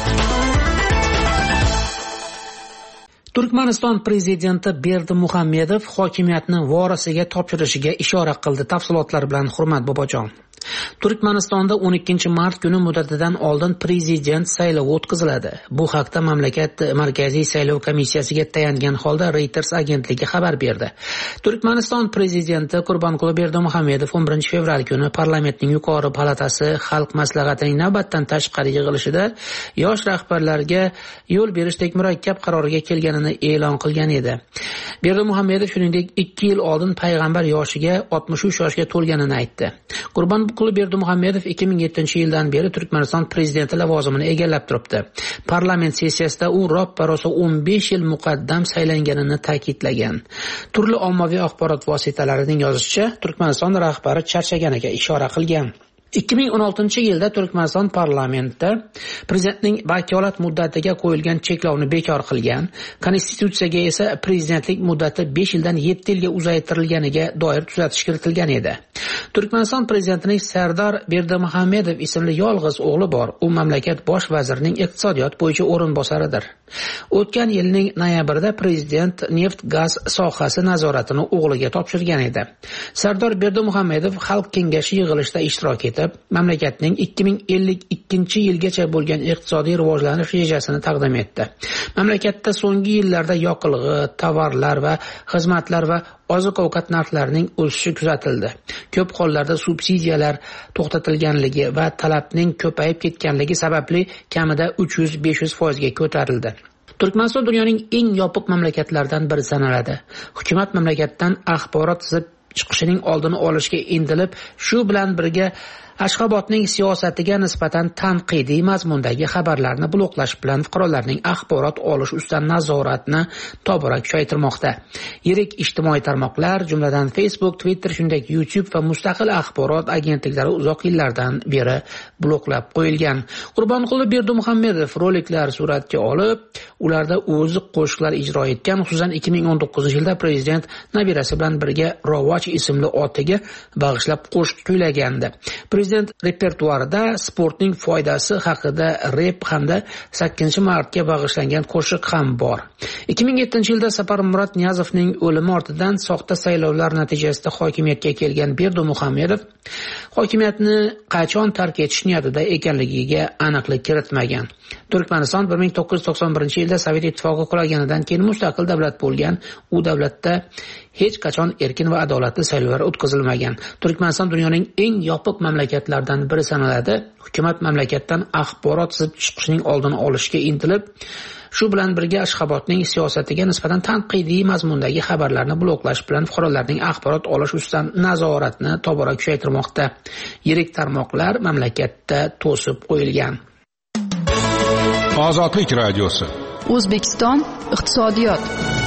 Turkmaniston prezidenti Berdimuhamedov hokimiyatni vorisiga topshirishiga ishora qildi. Tafsilotlar bilan Hurmat Bobojon. Turkmanistonda o'n ikkinchi mart kuni muddatidan oldin prezident saylovi o'tkaziladi. Bu haqda mamlakat Markaziy saylov komissiyasiga tayangan holda Reuters agentligi xabar berdi. Turkmaniston prezidenti Gurbanguli Berdimuhamedov o'n birinchi fevral kuni parlamentning yuqori palatasi xalq maslahatining navbatdan tashqari yig'ilishida yosh rahbarlarga yo'l berishdek murakkab qarorga kelganini e'lon qilgan edi. Berdimuhamedov shuningdek ikki yil oldin payg'ambar yoshiga oltmish uch yoshga to'lganini aytdi. Gurbanguli Berdimuhamedov ikki ming yettinchi yildan beri Turkmaniston prezidenti lavozimini egallab turibdi. Parlament sessiyasida u roppa-rosa o'n besh yil muqaddam saylanganini ta'kidlagan. Turli ommaviy axborot vositalarining yozishicha, Turkmaniston rahbari charchaganiga ishora qilgan. ikki ming o'n oltinchi yilda Turkmaniston parlamentida prezidentning vakolat muddatiga qo'yilgan cheklovni bekor qilgan, konstitutsiyaga esa prezidentlik muddati besh yildan yetti yilga uzaytirilganiga doir tuzatish kiritilgan edi. Turkmaniston prezidentining Sardor Berdimuhamedov ismli yolg'iz o'g'li bor. U mamlakat bosh vazirining iqtisodiyot bo'yicha o'rinbosaridir. O'tgan yilning noyabrida prezident neft-gaz sohasi nazoratini o'g'liga topshirgan edi. Sardor Berdimuhamedov xalq kengashi yig'ilishida ishtirok etib, mamlakatning ikki ming ellik ikkinchi yilgacha bo'lgan iqtisodiy rivojlanish rejasini taqdim etdi. Mamlakatda so'nggi yillarda yoqilg'i, tovarlar va xizmatlar va oziq-ovqat narxlarining o'sishi kuzatildi. Ko'p hollarda subsidiyalar to'xtatilganligi va talabning ko'payib ketganligi sababli kamida uch yuz besh yuz foizga ko'tarildi. Turkmaniston dunyoning eng yopiq mamlakatlaridan biri sanaladi. Hukumat mamlakatdan axborot sizib chiqishining oldini olishga intilib, shu bilan birga Ashxobodning siyosatiga nisbatan tanqidiy mazmundagi xabarlarni bloklash bilan fuqarolarning axborot olish ustidan nazoratni tobora kuchaytirmoqda. Yirik ijtimoiy tarmoqlar, jumladan Facebook, Twitter, shuningdek YouTube va mustaqil axborot agentliklari uzoq yillardan beri bloklab qo'yilgan. Gurbanguli Berdimuhamedov roliklar suratga olib, ularda o'zi qo'shiqlar ijro etgan, xususan ikki ming o'n to'qqizinchi yilda prezident nabirasi bilan birga Rovoch ismli otiga bag'ishlab qo'shiq kuylagandi. Prezident repertuarida sportning foydasi haqida rep hamda sakkizinchi martga bag'ishlangan qo'shiq ham bor. ikki ming yettinchi yilda Saparmurat Niyazovning o'limi ortidan soxta saylovlar natijasida hokimiyatga kelgan Berdimuhamedov hokimiyatni qachon tark etish niyatida ekanligiga aniqlik kiritmagan. Turkmaniston bir ming to'qqiz yuz to'qson birinchi yilda Sovet ittifoqi qulaganidan keyin mustaqil davlat bo'lgan. U davlatda hech qachon erkin va adolatli saylovlar o'tkazilmagan. Turkmaniston dunyoning eng yopiq mamlakatlaridan biri sanaladi. Hukumat mamlakatdan axborot sizib chiqishining oldini olishga intilib, shu bilan birga Ashxobodning siyosatiga nisbatan tanqidiy mazmundagi xabarlarni bloklash bilan fuqarolarning axborot olish ustidan nazoratni tobora kuchaytirmoqda. Yirik tarmoqlar mamlakatda to'sib qo'yilgan. Ozodlik radiosi. O'zbekiston iqtisodiyot.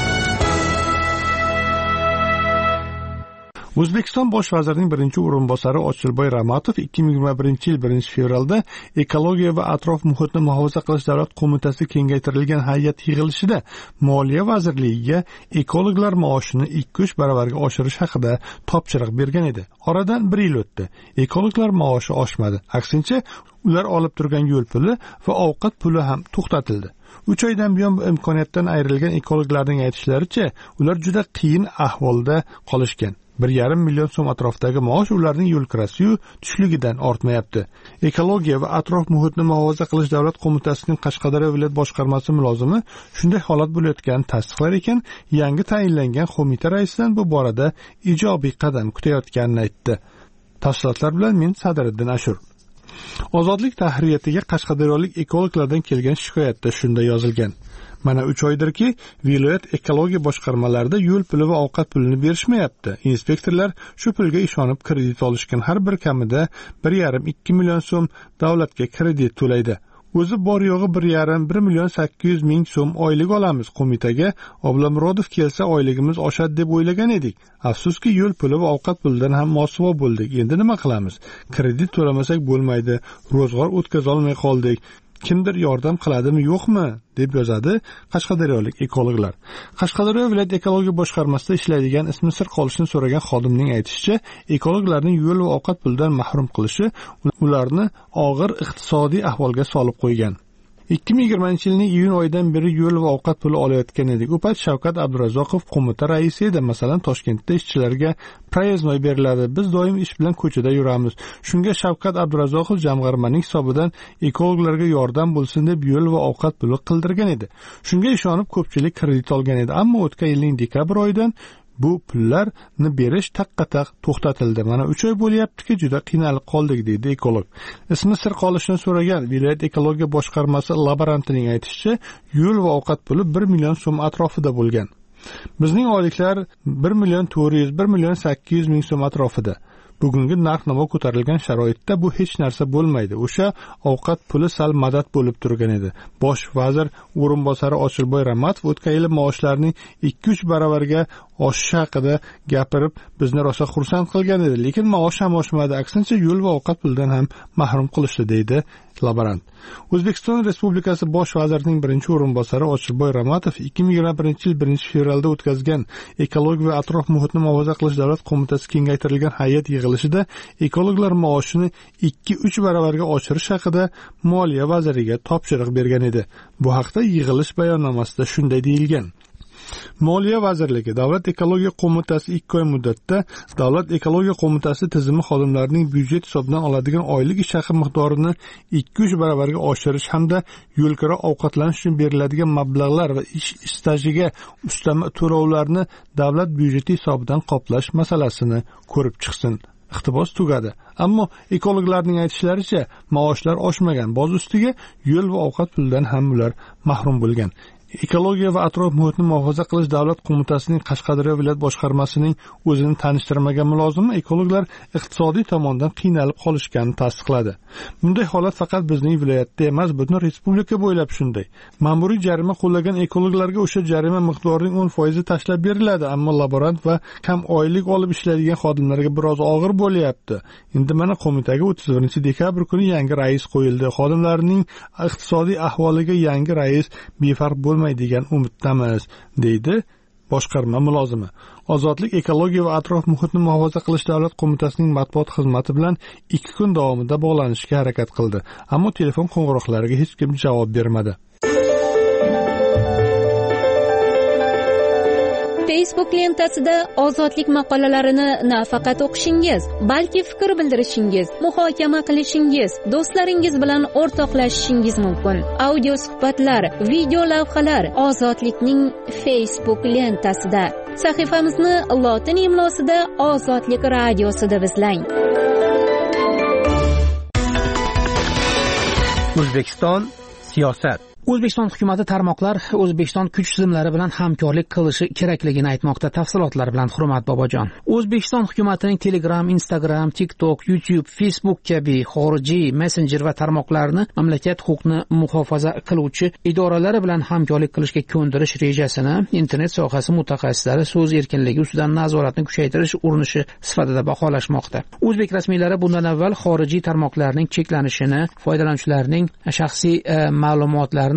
O'zbekiston bosh vazirining birinchi o'rinbosari Ochilboy Ramatov ikki ming yigirma birinchi yil birinchi fevralda Ekologiya va atrof muhitni muhofaza qilish davlat qo'mitasi kengaytirilgan hay'at yig'ilishida Moliya vazirligiga ekologlar maoshini ikki uch baravarga oshirish haqida topshiriq bergan edi. Oradan bir yil o'tdi. Ekologlar maoshi oshmadi. Aksincha, ular olib turgan yo'l puli va ovqat puli ham to'xtatildi. uch oydan buyon bu imkoniyatdan ayrilgan ekologlarning aytishlaricha, ular juda qiyin ahvolda qolishgan. bir yarim million so'm atrofidagi maosh ularning yo'lkirasi-yu tushligidan ortmayapti. Ekologiya va atrof muhitni muhofaza qilish davlat qo'mitasining Qashqadaryo viloyat boshqarmasi mulozimi shunday holat bo'layotganini tasdiqlar ekan, yangi tayinlangan qo'mita raisidan bu borada ijobiy qadam kutayotganini aytdi. Tafsilotlar bilan men Sadiriddin Ashur. Ozodlik tahriyatiga qashqadaryolik ekologlardan kelgan shikoyatda shunday yozilgan: Mana uch oydirki, viloyat ekologiya boshqarmalarida yo'l puli va ovqat pulini berishmayapti. Inspektorlar shu pulga ishonib kredit olishgan, har bir kamida bir yarim ikki million so'm davlatga kredit to'laydi. O'zi bor yo'g'i bir yarim bir million sakkiz yuz ming so'm oylik olamiz. Qo'mitaga Oblomurodov kelsa oyligimiz oshadi deb o'ylagan edik. Afsuski yo'l puli va ovqat pulidan ham mosuvo bo'ldik. Endi nima qilamiz? Kredit to'lamasak bo'lmaydi. Ro'zg'or o'tkaza olmay qoldik. Kimdir yordam qiladimi, yo'qmi, deb yozadi qashqadaryolik ekologlar. Qashqadaryo viloyat ekologiya boshqarmasida ishlaydigan ismi sir qolishini so'ragan xodimning aytishicha, ekologlarning yo'l va ovqat pulidan mahrum qilishi ularni og'ir iqtisodiy ahvolga solib qo'ygan. ikki ming yigirmanchi yilning iyun oyidan beri yo'l va ovqat puli olayotgan edik. U payt Shavkat Abdurazzoqov qo'mita raisi edi. Masalan, Toshkentda ishchilarga proyezdnoy beriladi. Biz doim ish bilan ko'chada yuramiz. Shunga Shavkat Abdurazzoqov jamg'armaning hisobidan ekologlarga yordam bo'lsin deb yo'l va ovqat puli qildirgan edi. Shunga ishonib ko'pchilik kredit olgan edi. Ammo o'tgan yilning dekabr oyidan bu pullarni berish taqqa-taq to'xtatildi. Mana uch oy bo'lyaptiki, juda qiynalib qoldik, deydi ekolog. Ismi sir qolishini so'ragan viloyat ekologiya boshqarmasi laborantining aytishicha, yo'l va ovqat puli bir million so'm atrofida bo'lgan. Bizning oyliklar bir million to'rt yuz bir million sakkiz yuz ming so'm atrofida. Bugungi narx-navo ko'tarilgan sharoitda bu hech narsa bo'lmaydi. O'sha ovqat puli sal madad bo'lib turgan edi. Bosh vazir o'rinbosari Ochilboy Ramatov o'tgan yil maoshlarning ikki uch baravarga oshishi haqida gapirib, bizni rosa xursand qilgan edi. Lekin maosh ham oshmadi. Aksincha, yo'l va ovqat pulidan ham mahrum qilishdi, deydi laborant. O'zbekiston Respublikasi bosh vazirining birinchi o'rinbosari Ochilboy Ramatov ikki ming yigirma birinchi yil birinchi fevralda o'tkazgan ekologiya va atrof muhitni muhofaza qilish davlat qo'mitasi kengaytirilgan hay'at yig'ilishida ekologlar maoshini ikki uch baravarga oshirish haqida Moliya vaziriga topshiriq bergan edi. Bu haqda yig'ilish bayonnomasida shunday deyilgan: Moliya vazirligi Davlat ekologiya qo'mitasi ikki oy muddatda Davlat ekologiya qo'mitasi tizimi xodimlarining byudjet hisobidan oladigan oylik ish haqi miqdorini ikki uch baravarga oshirish hamda yo'lkira ovqatlanish uchun beriladigan mablag'lar va ish stajiga ustama to'lovlarni davlat byudjeti hisobidan qoplash masalasini ko'rib chiqsin. Iqtibos tugadi. Ammo ekologlarning aytishlaricha, maoshlar oshmagan. Boz ustiga yo'l va ovqat pulidan ham ular mahrum bo'lgan. Ekologiya va atrof muhitni muhofaza qilish davlat qo'mitasining Qashqadaryo viloyat boshqarmasining o'zini tanishtirmagan mulozimi ekologlar iqtisodiy tomondan qiynalib qolishganini tasdiqladi. Bunday holat faqat bizning viloyatda emas, butun respublika bo'ylab shunday. Ma'muriy jarima qo'llagan ekologlarga o'sha jarima miqdorining o'n foizi tashlab beriladi, ammo laborant va kam oylik olib ishlaydigan xodimlarga biroz og'ir bo'lyapti. Endi mana qo'mitaga o'ttiz birinchi dekabr kuni yangi rais qo'yildi. Xodimlarning iqtisodiy ahvoliga yangi rais befarq bo'lmaydi degan umiddamiz, deydi boshqarma mulozimi. Ozodlik ekologiya va atrof muhitni muhofaza qilish davlat qo'mitasining matbuot xizmati bilan ikki kun davomida bog'lanishga harakat qildi, ammo telefon qo'ng'iroqlariga hech kim javob bermadi. Facebook lentasida ozodlik maqolalarini nafaqat o'qishingiz, balki fikr bildirishingiz, muhokama qilishingiz, do'stlaringiz bilan o'rtoqlashishingiz mumkin. Audio suhbatlar, video lavhalar Ozodlikning Facebook lentasida. Sahifamizni lotin imlosida Ozodlik radiosida izlang. O'zbekiston siyosat. O'zbekiston hukumati tarmoqlar O'zbekiston kuch tizimlari bilan hamkorlik qilishi kerakligini aytmoqda. Tafsilotlar bilan Hurmat Bobojon. O'zbekiston hukumatining Telegram, Instagram, TikTok, YouTube, Facebook kabi xorijiy messenjer va tarmoqlarni mamlakat huquqni muhofaza qiluvchi idoralari bilan hamkorlik qilishga ko'ndirish rejasini internet sohasi mutaxassislari so'z erkinligi ustidan nazoratni kuchaytirish urinishi sifatida baholashmoqda. O'zbek rasmiylari bundan avval xorijiy tarmoqlarning cheklanishini, foydalanuvchilarning shaxsiy e, ma'lumotlarini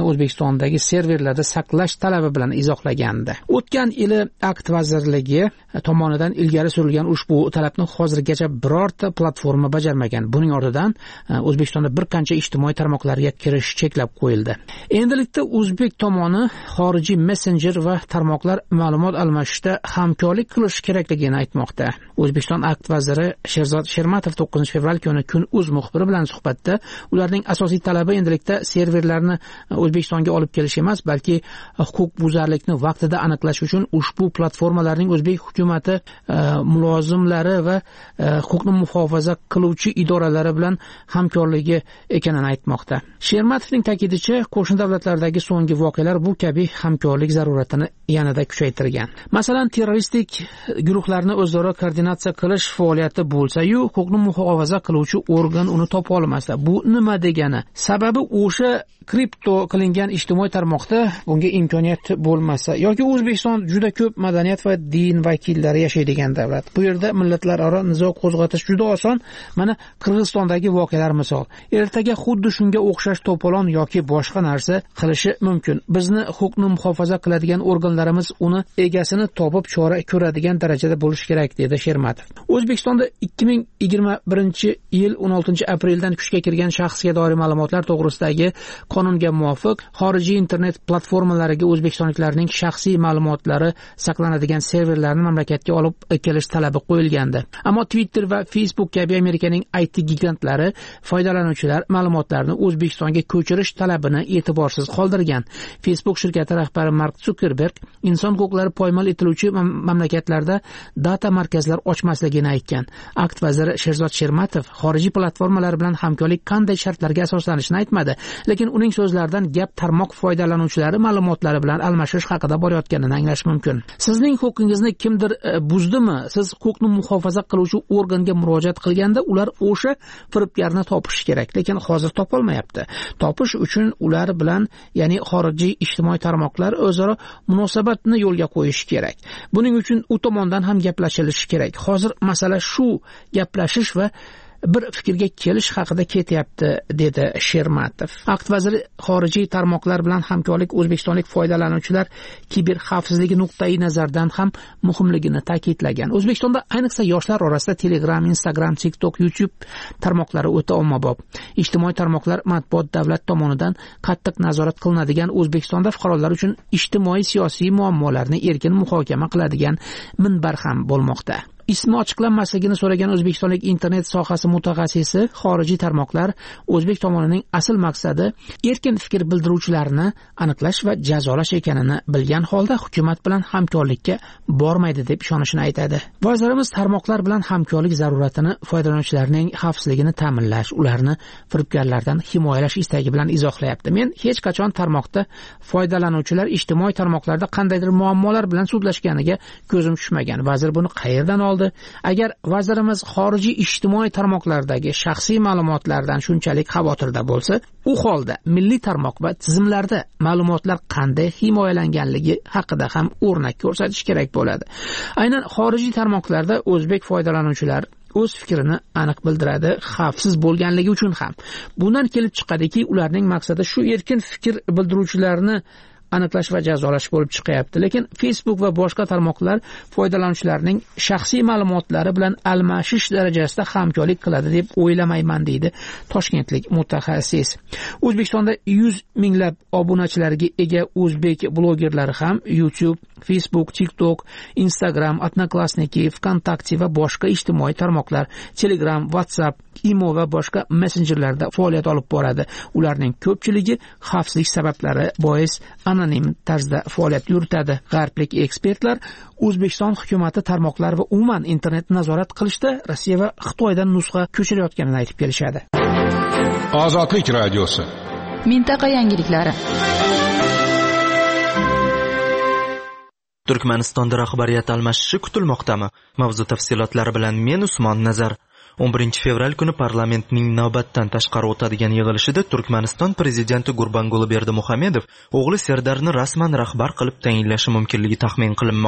O'zbekistondagi serverlarda saqlash talabi bilan izohlagandi. O'tgan yili Akt vazirligi tomonidan ilgari surilgan ushbu talabni hozirgacha birorta platforma bajarmagan. Buning ortidan O'zbekistonda bir qancha ijtimoiy tarmoqlarga kirish cheklab qo'yildi. Endilikda o'zbek tomoni xorijiy messenjer va tarmoqlar ma'lumot almashishda hamkorlik qilish kerakligini aytmoqda. O'zbekiston Akt vaziri Sherzod Shermatov to'qqizinchi fevral kuni Kun.uz muxbiri bilan suhbatda ularning asosiy talabi endilikda serverlarni O'zbekistonga olib kelish emas, balki huquqbuzarlikni vaqtida aniqlash uchun ushbu platformalarning o'zbek hukumati mulozimlari va huquqni muhofaza qiluvchi idoralari bilan hamkorligi ekanini aytmoqda. Shermatovning ta'kidicha, qo'shni davlatlardagi so'nggi voqealar bu kabi hamkorlik zaruratini yanada kuchaytirgan. Masalan, terroristik guruhlarni o'zaro koordinatsiya qilish faoliyati bo'lsa-yu, huquqni muhofaza qiluvchi organ uni topa olmasa, bu nima degani? Sababi o'sha kripto qilingan ijtimoiy tarmoqda bunga imkoniyat bo'lmasa yoki O'zbekiston juda ko'p madaniyat va din vakillari yashaydigan davlat. Bu yerda millatlararo nizo qo'zg'atish juda oson. Mana Qirg'izistondagi voqealar misol. Ertaga xuddi shunga o'xshash to'polon yoki boshqa narsa qilishi mumkin. Bizni huquqni muhofaza qiladigan organlarimiz uni egasini topib chora ko'radigan darajada bo'lish kerak, dedi Shermatov. O'zbekistonda ikki ming yigirma birinchi yil o'n oltinchi apreldan kuchga kirgan shaxsga doir ma'lumotlar to'g'risidagi qonunga muvofiq xorijiy internet platformalariga o'zbekistonliklarning shaxsiy ma'lumotlari saqlanadigan serverlarni mamlakatga olib kelish talabi qo'yilgandi. Ammo Twitter va Facebook kabi Amerikaning I T gigantlari foydalanuvchilar ma'lumotlarini O'zbekistonga ko'chirish talabini e'tiborsiz qoldirgan. Facebook shirkati rahbari Mark Zuckerberg inson huquqlari poymal etiluvchi mamlakatlarda data markazlar ochmasligini aytgan. Akt vaziri Sherzod Shermatov xorijiy platformalar bilan hamkorlik qanday shartlarga asoslanishini aytmadi, lekin uning so'zlaridan gap tarmoq foydalanuvchilari ma'lumotlari bilan almashish haqida borayotganini anglash mumkin. Sizning huquqingizni kimdir buzdimi? Siz huquqni muhofaza qiluvchi organga murojaat qilganda ular o'sha firibgarni topish kerak, lekin hozir topolmayapti. Topish uchun ular bilan, ya'ni xorijiy ijtimoiy tarmoqlar o'zaro munosabatni yo'lga qo'yish kerak. Buning uchun u tomondan ham gaplashilishi kerak. Hozir masala shu gaplashish va bir fikrga kelish haqida ketyapti, dedi Shermatov. Akt vaziri xorijiy tarmoqlar bilan hamkorlik o'zbekistonlik foydalanuvchilar kiber xavfsizligi nuqtai nazardan ham muhimligini ta'kidlagan. O'zbekistonda ayniqsa yoshlar orasida Telegram, Instagram, TikTok, YouTube tarmoqlari o'ta ommabop. Ijtimoiy tarmoqlar matbuot davlat tomonidan qattiq nazorat qilinadigan O'zbekistonda fuqarolar uchun ijtimoiy siyosiy muammolarni erkin muhokama qiladigan minbar ham bo'lmoqda. Ismi ochiqlanmasligini so'ragan o'zbekistonlik internet sohasi mutaxassisi xorijiy tarmoqlar o'zbek tomonining asl maqsadi erkin fikr bildiruvchilarni aniqlash va jazolash ekanini bilgan holda hukumat bilan hamkorlikka bormaydi deb ishonishini aytadi. Vazirimiz tarmoqlar bilan hamkorlik zaruratini foydalanuvchilarning xavfsizligini ta'minlash, ularni firibgarlardan himoyalash istagi bilan izohlayapti. Men hech qachon tarmoqda foydalanuvchilar ijtimoiy tarmoqlarda qandaydir muammolar bilan sudlashganiga ko'zim tushmagan. Vazir buni qayerdan oldi? Agar vazirimiz xorijiy ijtimoiy tarmoqlardagi shaxsiy ma'lumotlardan shunchalik xavotirda bo'lsa, u holda milliy tarmoq va tizimlarda ma'lumotlar qanday himoyalanganligi haqida ham o'rnak ko'rsatish kerak bo'ladi. Aynan xorijiy tarmoqlarda o'zbek foydalanuvchilar o'z fikrini aniq bildiradi, xavfsiz bo'lganligi uchun ham. Bundan kelib chiqadiki, ularning maqsadi shu erkin fikr bildiruvchilarni aniqlash va jazolash bo'lib chiqyapti. Lekin Facebook va boshqa tarmoqlar foydalanuvchilarning shaxsiy ma'lumotlari bilan almashish darajasida hamkorlik qiladi deb o'ylamayman, deydi toshkentlik mutaxassis. O'zbekistonda yuz minglab obunachilarga ega o'zbek blogerlari ham YouTube, Facebook, TikTok, Instagram, Odnoklassniki, VKontakte va boshqa ijtimoiy tarmoqlar, Telegram, WhatsApp, Imo va boshqa messenjerlarda faoliyat olib boradi. Ularning ko'pchiligi xavfsizlik sabablari bois anonim tarzda faoliyat yuritadi. G'arblik ekspertlar O'zbekiston hukumati tarmoqlar va umuman internetni nazorat qilishda Rossiya va Xitoydan nusxa ko'chirayotganini aytib kelishadi. Ozodlik radiosi. Mintaqa yangiliklari. Turkmanistonda rahbariyat almashishi kutilmoqdami? Mavzu tafsilotlari bilan men Usmon Nazar. o'n birinchi fevral kuni parlamentning navbatdan tashqari o'tadigan yig'ilishida Turkmaniston prezidenti Gurbanguli Berdimuhamedov o'g'li Serdarni rasman rahbar qilib tayinlashi mumkinligi taxmin qilinmoqda.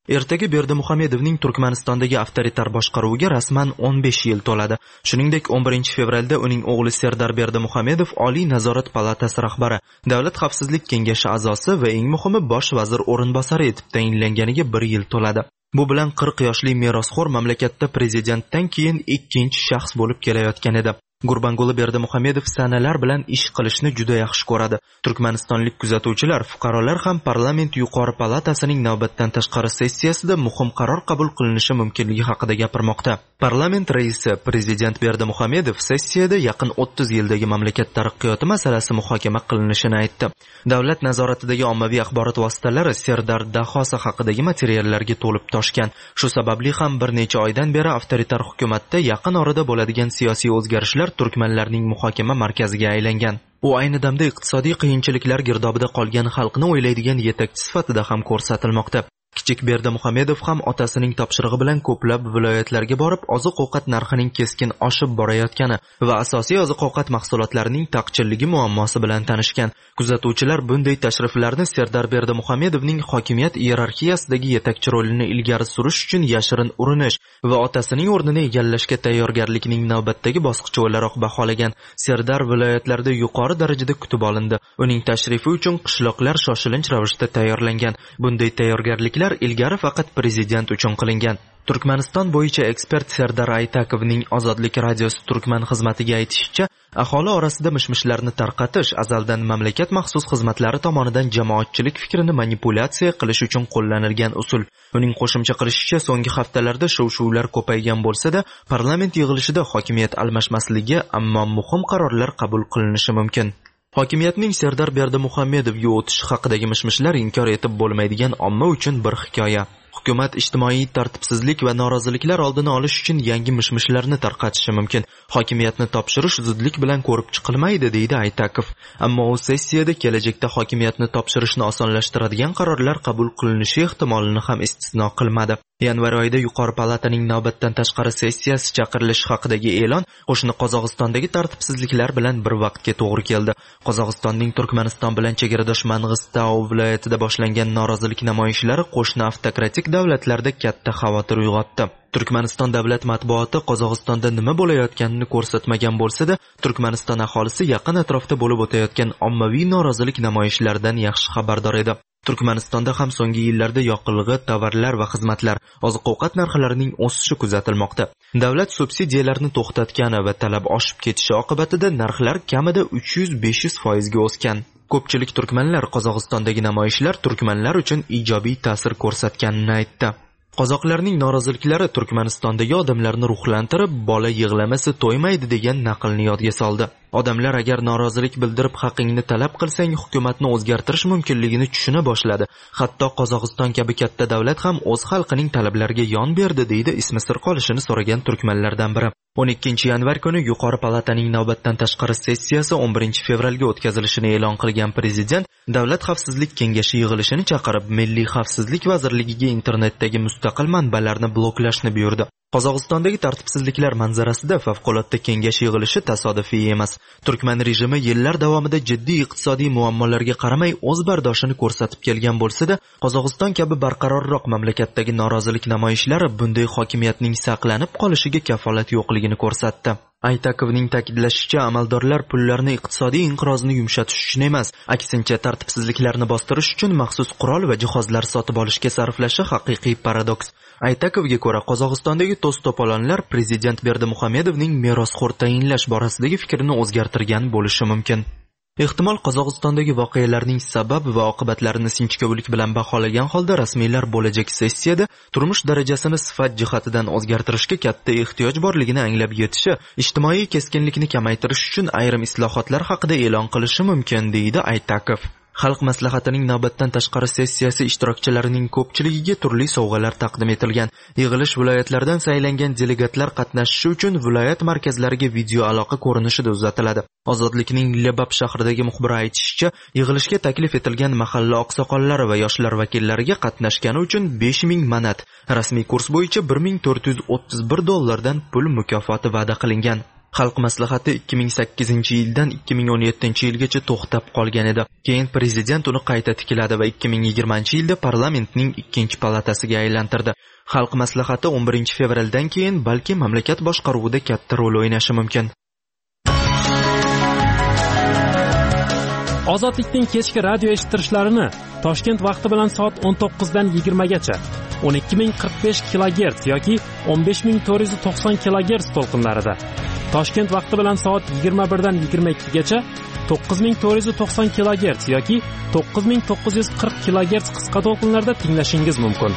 Ertaga Berdimuhamedovning Turkmanistondagi avtoritar boshqaruviga rasman o'n besh yil to'ladi. Shuningdek, o'n birinchi fevralda uning o'g'li Serdar Berdimuhamedov Oliy nazorat palatasi rahbari, Davlat xavfsizlik kengashi a'zosi va eng muhimi bosh vazir o'rinbosari etib tayinlanganiga bir yil to'ladi. Bu bilan qirq yoshli merosxo'r mamlakatda prezidentdan keyin ikkinchi shaxs bo'lib kelayotgan edi. Gurbanguli Berdimuhamedov sanalar bilan ish qilishni juda yaxshi ko'radi. Turkmanistonlik kuzatuvchilar, fuqarolar ham parlament yuqori palatasining navbatdan tashqari sessiyasida muhim qaror qabul qilinishi mumkinligi haqida gapirmoqda. Parlament raisi prezident Berdimuhamedov sessiyada yaqin o'ttiz yildagi mamlakat taraqqiyoti masalasi muhokama qilinishini aytdi. Davlat nazoratidagi ommaviy axborot vositalari Serdar dahosi haqidagi materiallarga to'lib toshgan. Shu sababli ham bir necha oydan beri avtoritar hukumatda yaqin orada bo'ladigan siyosiy o'zgarishlar turkmanlarning muhokama markaziga aylangan. U ayni damda iqtisodiy qiyinchiliklar girdobida qolgan xalqni o'ylaydigan yetakchi sifatida ham ko'rsatilmoqda. Kichik Berdimuhamedov ham otasining topshirig'i bilan ko'plab viloyatlarga borib, oziq-ovqat narxining keskin oshib borayotgani va asosiy oziq-ovqat mahsulotlarining taqchilligi muammosi bilan tanishgan. Kuzatuvchilar bunday tashriflarni Serdar Berdimuhamedovning hokimiyat iyerarxiyasidagi yetakchi rolini ilgari surish uchun yashirin urinish va otasining o'rnini egallashga tayyorgarlikning navbatdagi bosqichi o'laroq baholagan. Serdar viloyatlarda yuqori darajada kutib olindi. Uning tashrifi uchun qishloqlar shoshilinch ravishda tayyorlangan. Bunday tayyorgarlik ilgari faqat prezident uchun qilingan. Turkmaniston bo'yicha ekspert Serdar Aytakovning Ozodlik radiosi Turkman xizmatiga aytishicha, aholi orasida mishmishlarni tarqatish azaldan mamlakat maxsus xizmatlari tomonidan jamoatchilik fikrini manipulyatsiya qilish uchun qo'llanilgan usul. Uning qo'shimcha qilishicha, so'nggi haftalarda shuv-shuvlar ko'paygan bo'lsa-da, parlament yig'ilishida hokimiyat almashmasligi, ammo muhim qarorlar qabul qilinishi mumkin. Hokimiyatning Serdar Berdimuhamedovga o'tishi haqidagi mishmishlar inkor etib bo'lmaydigan omma uchun bir hikoya. Hukumat ijtimoiy tartibsizlik va noroziliklar oldini olish uchun yangi mishmishlarni tarqatishi mumkin. Hokimiyatni topshirish zudlik bilan ko'rib chiqilmaydi, deydi Aytakov. Ammo u sessiyada kelajakda hokimiyatni topshirishni osonlashtiradigan qarorlar qabul qilinishi ehtimolini ham istisno qilmadi. Yanvar oyida yuqori palataning navbatdan tashqari sessiyasi chaqirilishi haqidagi e'lon qo'shni Qozog'istondagi tartibsizliklar bilan bir vaqtga to'g'ri keldi. Qozog'istonning Turkmaniston bilan chegaradosh Mang'istau viloyatida boshlangan norozilik namoyishlari qo'shni avtokratik davlatlarda katta xavotir uyg'otdi. Turkmaniston davlat matbuoti Qozog'istonda nima bo'layotganini ko'rsatmagan bo'lsa-da, Turkmaniston aholisi yaqin atrofda bo'lib o'tayotgan ommaviy norozilik namoyishlaridan yaxshi xabardor edi. Turkmanistonda ham so'nggi yillarda yoqilg'i, tovarlar va xizmatlar, oziq-ovqat narxlarining o'sishi kuzatilmoqda. Davlat subsidiyalarni to'xtatgani va talab oshib ketishi oqibatida narxlar kamida uch yuz besh yuz foizga o'sgan. Ko'pchilik turkmanlar Qozog'istondagi namoyishlar turkmanlar uchun ijobiy ta'sir ko'rsatganini aytdi. Qozoqlarning noroziliklari Turkmanistondagi odamlarni ruhlantirib, bola yig'lamasa to'ymaydi degan naqlni yodga soldi. Odamlar agar norozilik bildirib haqingni talab qilsang, hukumatni o'zgartirish mumkinligini tushuna boshladi. Hatto Qozog'iston kabi katta davlat ham o'z xalqining talablariga yon berdi, deydi ismi sir qolishini so'ragan turkmanlardan biri. o'n ikkinchi yanvar kuni yuqori palataning navbatdan tashqari sessiyasi o'n birinchi fevralga o'tkazilishini e'lon qilgan prezident Davlat xavfsizlik kengashi yig'ilishini chaqirib, Milliy xavfsizlik vazirligiga internetdagi mustaqil manbalarni bloklashni buyurdi. Qozog'istondagi tartibsizliklar manzarasida favqulodda kengash yig'ilishi tasodifiy emas. Turkman rejimi yillar davomida jiddiy iqtisodiy muammolarga qaramay o'z bardoshini ko'rsatib kelgan bo'lsa-da, Qozog'iston kabi barqarorroq mamlakatdagi norozilik namoyishlari bunday hokimiyatning saqlanib qolishiga kafolat yo'qligini ko'rsatdi. Aytakovning ta'kidlashicha, amaldorlar pullarni iqtisodiy inqirozni yumshatish uchun emas, aksincha tartibsizliklarni bostirish uchun maxsus qurol va jihozlar sotib olishga sarflashi haqiqiy paradoks. Aytakovga ko'ra, Qozog'istondagi to's-to'polonlar prezident Berdimuhamedovning merosxo'r tayinlash borasidagi fikrini o'zgartirgan bo'lishi mumkin. Ehtimol Qozog'istondagi voqealarning sabab va oqibatlarini sinchkovlik bilan baholagan holda rasmiylar bo'lajak sessiyada turmush darajasini sifat jihatidan o'zgartirishga katta ehtiyoj borligini anglab yetishi, ijtimoiy keskinlikni kamaytirish uchun ayrim islohotlar haqida e'lon qilishi mumkin, deydi Aytakov. Xalq maslahatining navbatdan tashqari sessiyasi ishtirokchilarining ko'pchiligiga turli sovg'alar taqdim etilgan. Yig'ilish viloyatlardan saylangan delegatlar qatnashishi uchun viloyat markazlariga video aloqa ko'rinishida uzatiladi. Ozodlikning Lebap shahridagi muxbiri aytishicha, yig'ilishga taklif etilgan mahalla oqsoqollari va yoshlar vakillariga qatnashgani uchun besh ming manat, rasmiy kurs bo'yicha bir ming to'rt yuz o'ttiz bir dollardan pul mukofoti va'da qilingan. Xalq maslahati ikki ming sakkizinchi yildan ikki ming o'n yettinchi yilgacha to'xtab qolgan edi. Keyin prezident uni qayta tikladi va ikki ming yigirmanchi yilda parlamentning ikkinchi palatasiga aylantirdi. Xalq maslahati o'n birinchi fevraldan keyin balki mamlakat boshqaruvida katta rol o'ynashi mumkin. Ozodlikning kechki radio eshittirishlarini Toshkent vaqti bilan soat o'n to'qqizdan yigirmagacha o'n ikki ming qirq besh kilogerts yoki o'n besh ming to'rt yuz to'qson kilogerts to'lqinlarida, Toshkent vaqti bilan soat yigirma birdan yigirma ikkigacha to'qqiz ming to'rt yuz to'qson kilogerts yoki to'qqiz ming to'qqiz yuz qirq kilogerts qisqa to'lqinlarda tinglashingiz mumkin.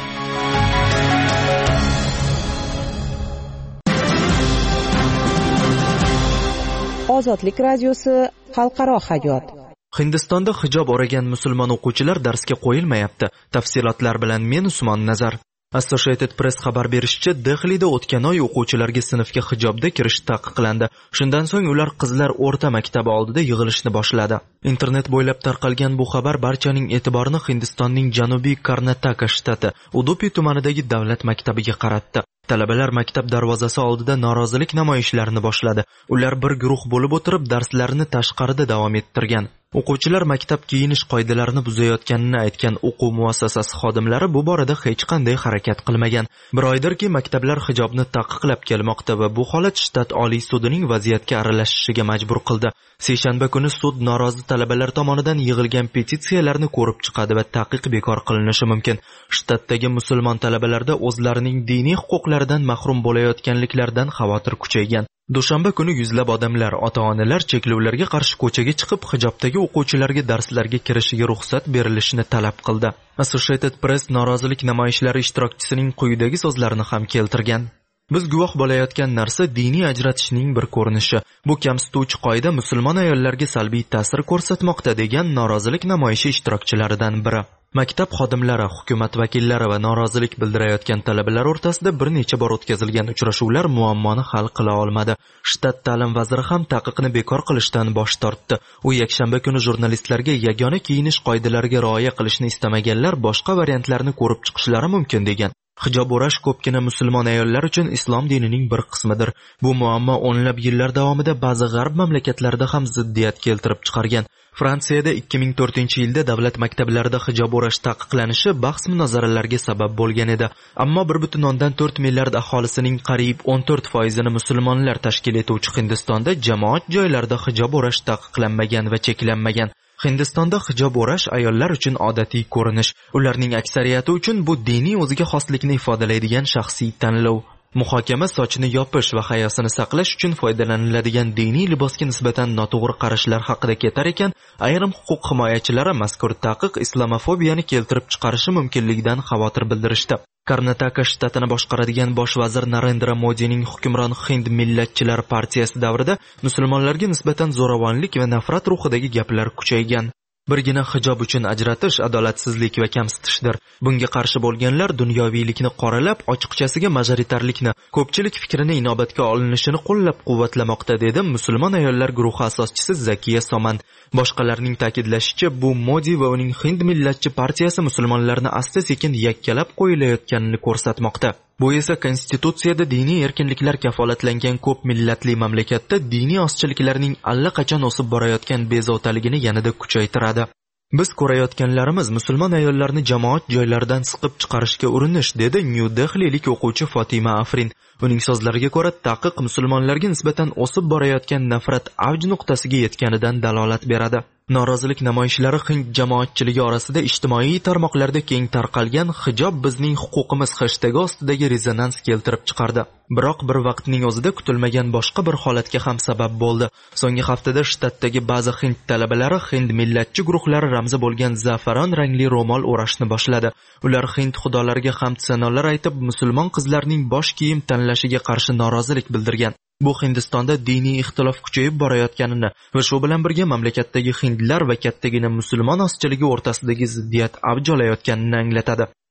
Ozodlik radiosi xalqaro hayot. Hindistonda hijob o'ragan musulmon o'quvchilar darsga qo'yilmayapti. Tafsilotlar bilan men Usmon Nazar. Associated Press xabar berishicha, Dehlida o'tgan oy o'quvchilarga sinfga hijobda kirish taqiqlandi. Shundan so'ng ular qizlar o'rta maktabi oldida yig'ilishni boshladi. Internet bo'ylab tarqalgan bu xabar barchaning e'tiborini Hindistonning janubiy Karnataka shtati Udupi tumanidagi davlat maktabiga qaratdi. Talabalar maktab darvozasi oldida norozilik namoyishlarini boshladi. Ular bir guruh bo'lib o'tirib darslarini tashqarida davom ettirgan. O'quvchilar maktab kiyinish qoidalarini buzayotganini aytgan o'quv muassasasi xodimlari bu borada hech qanday harakat qilmagan. Bir oydirki maktablar hijobni taqiqlab kelmoqda va bu holat shtat oliy sudining vaziyatga aralashishiga majbur qildi. Seshanba kuni sud norozi talabalar tomonidan yig'ilgan petitsiyalarni ko'rib chiqadi va taqiq bekor qilinishi mumkin. Shtatdagi musulmon talabalarda o'zlarining diniy huquqlaridan mahrum bo'layotganliklaridan xavotir kuchaygan. Dushanba kuni yuzlab odamlar, ota-onalar cheklovlarga qarshi ko'chaga chiqib, hijobdagi o'quvchilarga darslarga kirishiga ruxsat berilishini talab qildi. Associated Press norozilik namoyishlari ishtirokchisining quyidagi so'zlarini ham keltirgan. Biz guvoh bo'layotgan narsa diniy ajratishning bir ko'rinishi. Bu kamsituvchi qoida musulmon ayollarga salbiy ta'sir ko'rsatmoqda degan norozilik namoyishi ishtirokchilaridan biri. Maktab xodimlari, hukumat vakillari va norozilik bildirayotgan talabalar o'rtasida bir necha bor o'tkazilgan uchrashuvlar muammoni hal qila olmadi. Shtat ta'lim vaziri ham taqiqni bekor qilishdan bosh tortdi. U yakshanba kuni jurnalistlarga yagona kiyinish qoidalariga rioya qilishni istamaganlar boshqa variantlarni ko'rib chiqishlari mumkin degan. Hijob o'rash ko'pgina musulmon ayollar uchun islom dinining bir qismidir. Bu muammo o'nlab yillar davomida ba'zi g'arb mamlakatlarida ham ziddiyat keltirib chiqargan. Fransiyada ikki ming to'rtinchi yilda davlat maktablarida hijob o'rash taqiqlanishi bahs-munozaralarga sabab bo'lgan edi. Ammo bir butun o'ndan to'rt milliard aholisining qariyb o'n to'rt foizini musulmonlar tashkil etuvchi Hindistonda jamoat joylarida hijob o'rash taqiqlanmagan va cheklanmagan. Hindistonda hijob o'rash ayollar uchun odatiy ko'rinish. Ularning aksariyati uchun bu diniy o'ziga xoslikni ifodalaydigan shaxsiy tanlov. Muhokama sochni yopish va hayosini saqlash uchun foydalaniladigan diniy libosga nisbatan noto'g'ri qarashlar haqida ketar ekan, ayrim huquq himoyachilari mazkur taqiq islamofobiyani keltirib chiqarishi mumkinligidan xavotir bildirishdi. Karnataka shtatini boshqaradigan bosh vazir Narendra Modining hukmron Hind millatchilar partiyasi davrida musulmonlarga nisbatan zo'ravonlik va nafrat ruhidagi gaplar kuchaygan. Birgina hijob uchun ajratish adolatsizlik va kamsitishdir. Bunga qarshi bo'lganlar dunyoviylikni qoralab, ochiqchasiga majoritarlikni, ko'pchilik fikrini inobatga olinishini qo'llab-quvvatlamoqda dedi musulmon ayollar guruhi asoschisi Zakiya Soman. Boshqalarning ta'kidlashicha, bu Modi va uning Hind millatchi partiyasi musulmonlarni asta-sekin yakkalab qo'yilayotganini ko'rsatmoqda. Bu esa konstitutsiyada diniy erkinliklar kafolatlangan ko'p millatli mamlakatda diniy ozchiliklarning allaqachon o'sib borayotgan bezovtaligini yanada kuchaytiradi. Biz ko'rayotganlarimiz musulmon ayollarni jamoat joylaridan siqib chiqarishga urinish, dedi New Dehlilik o'quvchi Fatima Afrin. Uning so'zlariga ko'ra, taqiq musulmonlarga nisbatan o'sib borayotgan nafrat avj nuqtasiga yetganidan dalolat beradi. Norozilik namoyishlari Hind jamoatchiligi orasida ijtimoiy tarmoqlarda keng tarqalgan hijob bizning huquqimiz hashtagi ostidagi rezonans keltirib chiqardi. Biroq bir vaqtning o'zida kutilmagan boshqa bir holatga ham sabab bo'ldi. So'nggi haftada shtatdagi ba'zi Hind talabalari Hind millatchi guruhlari ramzi bo'lgan zafaron rangli ro'mol o'rashni boshladi. Ular Hind xudolariga hamd sanolar aytib, musulmon qizlarning bosh kiyim tanlashiga qarshi norozilik bildirgan. Bu Hindistonda diniy ixtilof kuchayib borayotganini va shu bilan birga mamlakatdagi hindlar va kattagina musulmon ozchiligi o'rtasidagi ziddiyat avj olayotganini anglatadi.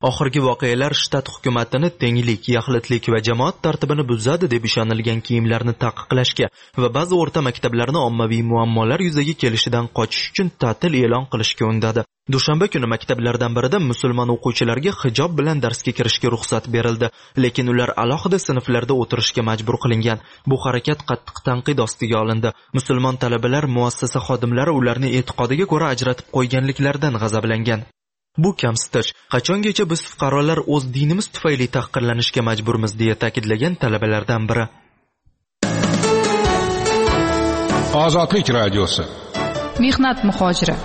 Oxirgi voqealar shtat hukumatini tenglik, yaxlitlik va jamoat tartibini buzadi deb ishonilgan kiyimlarni taqiqlashga va ba'zi o'rta maktablarni ommaviy muammolar yuzaga kelishidan qochish uchun ta'til e'lon qilishga undadi. Dushanba kuni maktablardan birida musulmon o'quvchilarga hijob bilan darsga kirishga ruxsat berildi, lekin ular alohida sinflarda o'tirishga majbur qilingan. Bu harakat qattiq tanqid ostiga olindi. Musulmon talabalar muassasa xodimlari ularni e'tiqodiga ko'ra ajratib qo'yganliklaridan g'azablangan. Bu kamsitish. Qachongacha biz fuqarolar o'z dinimiz tufayli tahqirlanishga majburmiz deya ta'kidlagan talabalardan biri. Ozodlik radiosi. Mehnat muhojiri.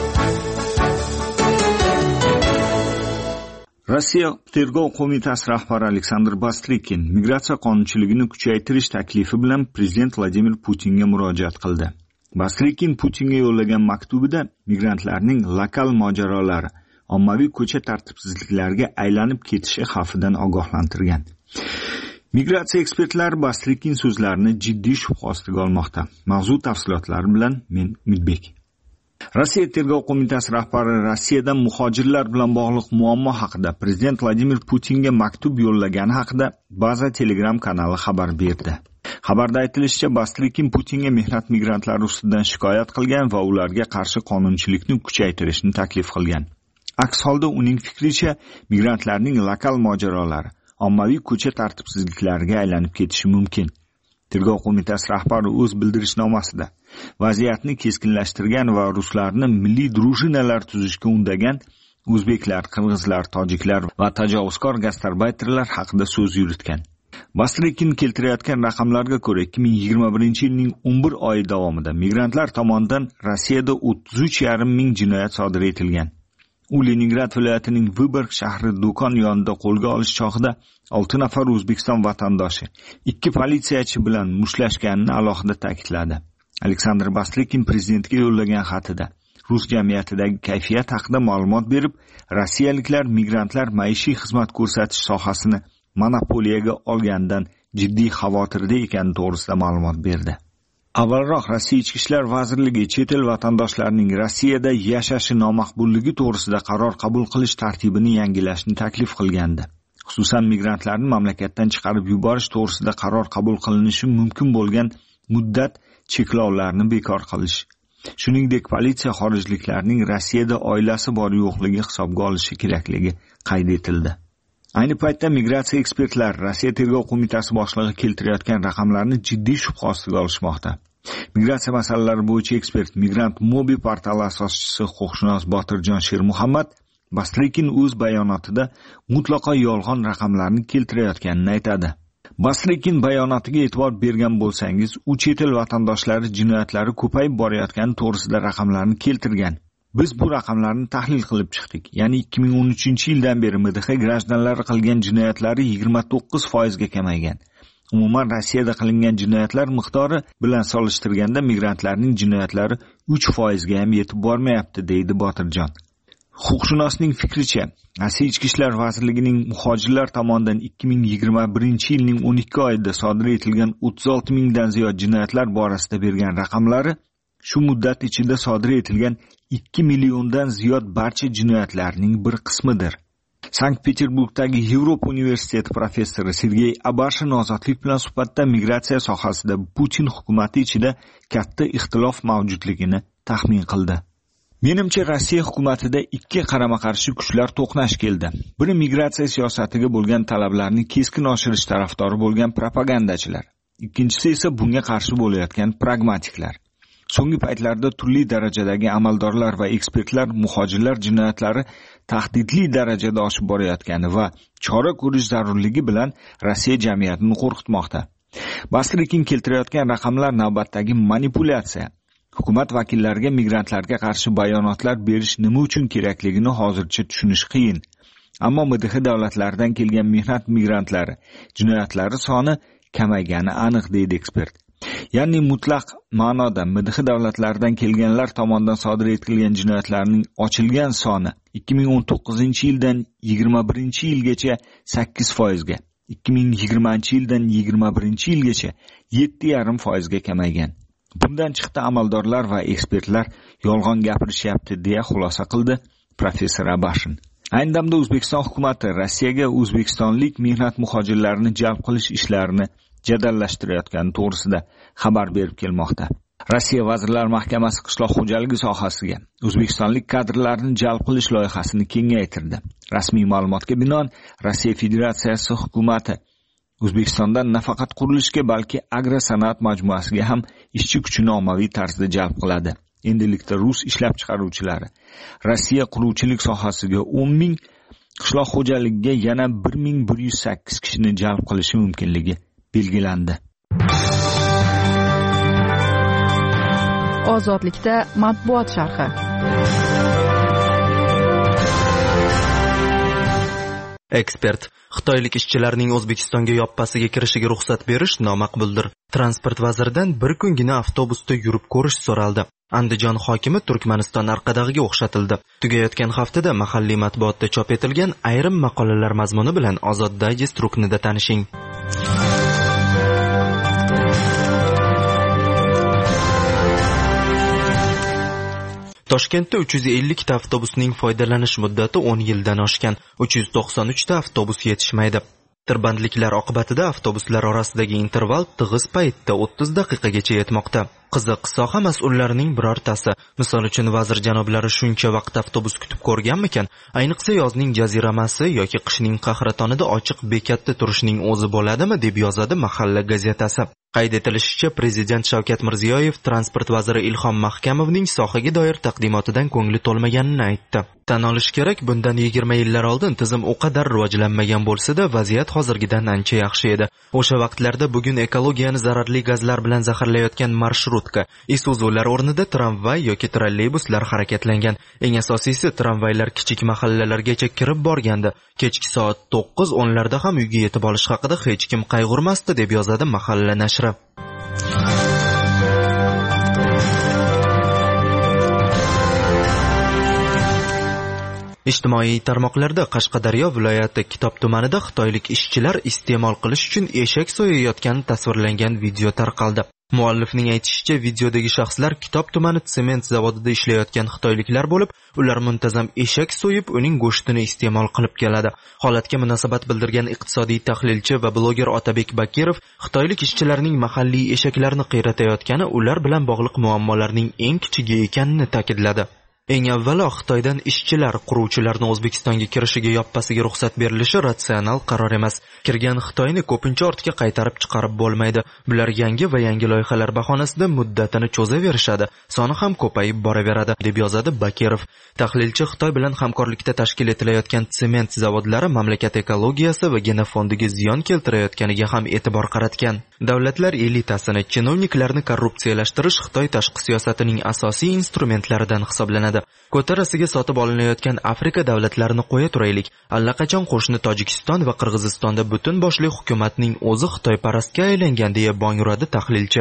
Rossiya tergov qo'mitasi rahbari Aleksandr Bastrikin migratsiya qonunchiligini kuchaytirish taklifi bilan prezident Vladimir Putinga murojaat qildi. Bastrikin Putinga yo'llagan maktubida migrantlarning lokal mojarolari, ommaviy ko'cha tartibsizliklariga aylanib ketishi xavfidan ogohlantirgan. Migratsiya ekspertlari Bastrikin so'zlarini jiddiy shubha ostiga olmoqda. Mavzu tafsilotlari bilan men Umidbek. Rossiya tergov qo'mitasi rahbari Rossiyadan muhojirlar bilan bog'liq muammo haqida prezident Vladimir Putinga maktub yo'llagani haqida Baza Telegram kanali xabar berdi. Xabarda aytilishicha, Bastrikin Putinga mehnat migrantlari ustidan shikoyat qilgan va ularga qarshi qonunchilikni kuchaytirishni taklif qilgan. Aks holda uning fikricha, migrantlarning lokal mojarolari, ommaviy ko'cha tartibsizliklariga aylanib ketishi mumkin. Tergov qo'mitasi rahbari o'z bildirishnomasida vaziyatni keskinlashtirgan va ruslarni milliy drujinalar tuzishga undagan o'zbeklar, qirg'izlar, tojiklar va tajovuzkor gastarbayterlar haqida so'z yuritgan. Bastrikin keltirayotgan raqamlarga ko'ra ikki ming yigirma birinchi yilning o'n bir oyi davomida migrantlar tomonidan Rossiyada o'ttiz uch yarim ming jinoyat sodir etilgan. U Leningrad viloyatining Vyborg shahri do'kon yonida qo'lga olish chog'ida olti nafar O'zbekiston vatandoshi ikki politsiyachi bilan mushtlashganini alohida ta'kidladi. Aleksandr Bastrikin prezidentga yo'llagan xatida rus jamiyatidagi kayfiyat haqida ma'lumot berib, rossiyaliklar migrantlar maishiy xizmat ko'rsatish sohasini monopoliyaga olgandan jiddiy xavotirda ekani to'g'risida ma'lumot berdi. Avvalroq Rossiya Ichki ishlar vazirligi chet el vatandoshlarining Rossiyada yashashi nomaqbulligi to'g'risida qaror qabul qilish tartibini yangilashni taklif qilgandi. Xususan migrantlarni mamlakatdan chiqarib yuborish to'g'risida qaror qabul qilinishi mumkin bo'lgan muddat cheklovlarini bekor qilish. Shuningdek, politsiya xorijliklarning Rossiyada oilasi bor yo'qligi hisobga olishi kerakligi qayd etildi. Ayni paytda migratsiya ekspertlari Rossiya tergov qo'mitasi boshlig'i keltirayotgan raqamlarni jiddiy shubha ostiga olishmoqda. Migratsiya masalalari bo'yicha ekspert Migrant Mobi portali asoschisi huquqshunos Botirjon Shermuhammad Bastrikin o'z bayonotida mutlaqo yolg'on raqamlarni keltirayotganini aytadi. Bastrikin bayonotiga e'tibor bergan bo'lsangiz, u chet el vatandoshlari jinoyatlari ko'payib borayotgani to'g'risida raqamlarni keltirgan. Biz bu raqamlarni tahlil qilib chiqdik. Ya'ni ikki ming o'n uchinchi yildan beri M D H grajdanlari qilgan jinoyatlari yigirma to'qqiz foiz ga kamaygan. Umuman Rossiyada qilingan jinoyatlar miqdori bilan solishtirganda migrantlarning jinoyatlari uch foiz ga ham yetib bormayapti, deydi Botirjon. Huquqshunosning fikricha, Rossiya Ichki ishlar vazirligining muhojirlar tomonidan ikki ming yigirma birinchi yilning o'n ikki oyida sodir etilgan o'ttiz olti mingdan ziyod jinoyatlar borasida bergan raqamlari shu muddat ichida sodir etilgan ikki milliondan ziyod barcha jinoyatlarning bir qismidir. Sankt-Peterburgdagi Yevropa universiteti professori Sergey Abashin ozodlik bilan suhbatda migratsiya sohasida Putin hukumati ichida katta ixtilof mavjudligini taxmin qildi. Menimcha, Rossiya hukumatida ikki qarama-qarshi kuchlar to'qnash keldi. Biri migratsiya siyosatiga bo'lgan talablarni keskin oshirish tarafdori bo'lgan propagandachilar. Ikkinchisi esa bunga qarshi bo'layotgan pragmatiklar. So'nggi paytlarda turli darajadagi amaldorlar va ekspertlar muhojirlar jinoyatlari tahdidli darajada oshib borayotgani va chora ko'rish zarurligi bilan Rossiya jamiyatini qo'rqitmoqda. Bastrikin keltirayotgan raqamlar navbatdagi manipulyatsiya. Hukumat vakillariga migrantlarga qarshi bayonotlar berish nima uchun kerakligini hozircha tushunish qiyin. Ammo M D H davlatlaridan kelgan mehnat migrantlari jinoyatlari soni kamaygani aniq, deydi ekspert. Ya'ni mutlaq ma'noda M D H davlatlaridan kelganlar tomonidan sodir etilgan jinoyatlarning ochilgan soni ikki ming o'n to'qqizinchi yildan yigirma birinchi yilgacha sakkiz foiz ga, ikki ming yigirmanchi yildan yigirma birinchi yilgacha yetti yarim foiz ga kamaygan. Bundan chiqdi amaldorlar va ekspertlar yolg'on gapirishyapti, deya xulosa qildi professor Abashin. Ayni damda O'zbekiston hukumati Rossiyaga o'zbekistonlik mehnat muhojirlarini jalb qilish ishlarini jadallashtirayotgani to'g'risida xabar berib kelmoqda. Rossiya Vazirlar Mahkamasi qishloq xo'jaligi sohasiga o'zbekistonlik kadrlarni jalb qilish loyihasini kengaytirdi. Rasmiy ma'lumotga binoan, Rossiya Federatsiyasi hukumati O'zbekistondan nafaqat qurilishga, balki agrosanoat majmuasiga ham ishchi kuchini ommaviy tarzda jalb qiladi. Endilikda rus ishlab chiqaruvchilari Rossiya quruvchilik sohasiga o'n ming, qishloq xo'jaligiga yana bir ming bir yuz sakkiz kishini jalb qilishi mumkinligi belgilandi. Ozodlikda matbuot sharhi. Ekspert: Xitoylik ishchilarning O'zbekistonga yoppasiga kirishiga ruxsat berish nomaqbuldir. Transport vaziridan bir kungina avtobusda yurib ko'rish so'raldi. Andijon hokimi Turkmaniston Arqadag'iga o'xshatildi. Tugayotgan haftada mahalliy matbuotda chop etilgan ayrim maqolalar mazmuni bilan Ozod Digest ruknida tanishing. Toshkentda uch yuz ellik ta avtobusning foydalanish muddati o'n yildan oshgan. uch yuz to'qson uch ta avtobus yetishmaydi. Tirbandliklar oqibatida avtobuslar orasidagi interval tig'iz paytda o'ttiz daqiqagacha yetmoqda. Qiziq, soha mas'ullarining birortasi, misol uchun vazir janoblari shuncha vaqt avtobus kutib ko'rganmikan? Ayniqsa yozning jaziramasi yoki qishning qahratonida ochiq bekatda turishning o'zi bo'ladimi, deb yozadi Mahalla gazetasi. Qayd etilishicha, Prezident Shavkat Mirziyoyev transport vaziri Ilhom Mahkamovning sohaga doir taqdimotidan ko'ngli to'lmaganini aytdi. Tan olish kerak, bundan yigirma yillar oldin tizim u qadar rivojlanmagan bo'lsa-da, vaziyat hozirgidan ancha yaxshi edi. O'sha vaqtlarda bugun ekologiyani zararli gazlar bilan zaharlayotgan marsrutka, Isuzular o'rnida tramvay yoki trolleybuslar harakatlangan. Eng asosiysi, tramvaylar kichik mahallalargacha kirib borgandi. Kechki soat to'qqiz o'nlarda ham uyga yetib olish haqida hech kim qayg'urmasdi, deb yozadi Mahalla nashri. Ijtimoiy tarmoqlarda Qashqadaryo viloyati Kitob tumanida xitoylik ishchilar iste'mol qilish uchun eshak so'yayotgani tasvirlangan video tarqaldi. Muallifning aytishicha, videodagi shaxslar Kitob tumani sement zavodida ishlayotgan xitoyliklar bo'lib, ular muntazam eshak so'yib, uning go'shtini iste'mol qilib keladi. Holatga munosabat bildirgan iqtisodiy tahlilchi va bloger Otabek Bakirov, xitoylik ishchilarning mahalliy eshaklarni qiyratayotgani ular bilan bog'liq muammolarning eng kichigi ekanini ta'kidladi. Eng avvalo, Xitoydan ishchilar, quruvchilarni O'zbekistonga kirishiga yoppasiga ruxsat berilishi ratsional qaror emas. Kirgan Xitoyni ko'pincha ortga qaytarib chiqarib bo'lmaydi. Bular yangi va yangi loyihalar bahonasida muddatini cho'zaverishadi, soni ham ko'payib boraveradi, deb yozadi Bakirov. Tahlilchi Xitoy bilan hamkorlikda tashkil etilayotgan sement zavodlari mamlakat ekologiyasi va genofondiga ziyon keltirayotganiga ham e'tibor qaratgan. Davlatlar elitasini, chinovniklarni korrupsiyalashtirish Xitoy tashqi siyosatining asosiy instrumentlaridan hisoblanadi. Ko'tarasiga sotib olinayotgan Afrika davlatlarini qo'ya turaylik. Allaqachon qo'shni Tojikiston va Qirg'izistonda butun boshli hukumatning o'zi Xitoyparastga aylangan, deya bong uradi tahlilchi.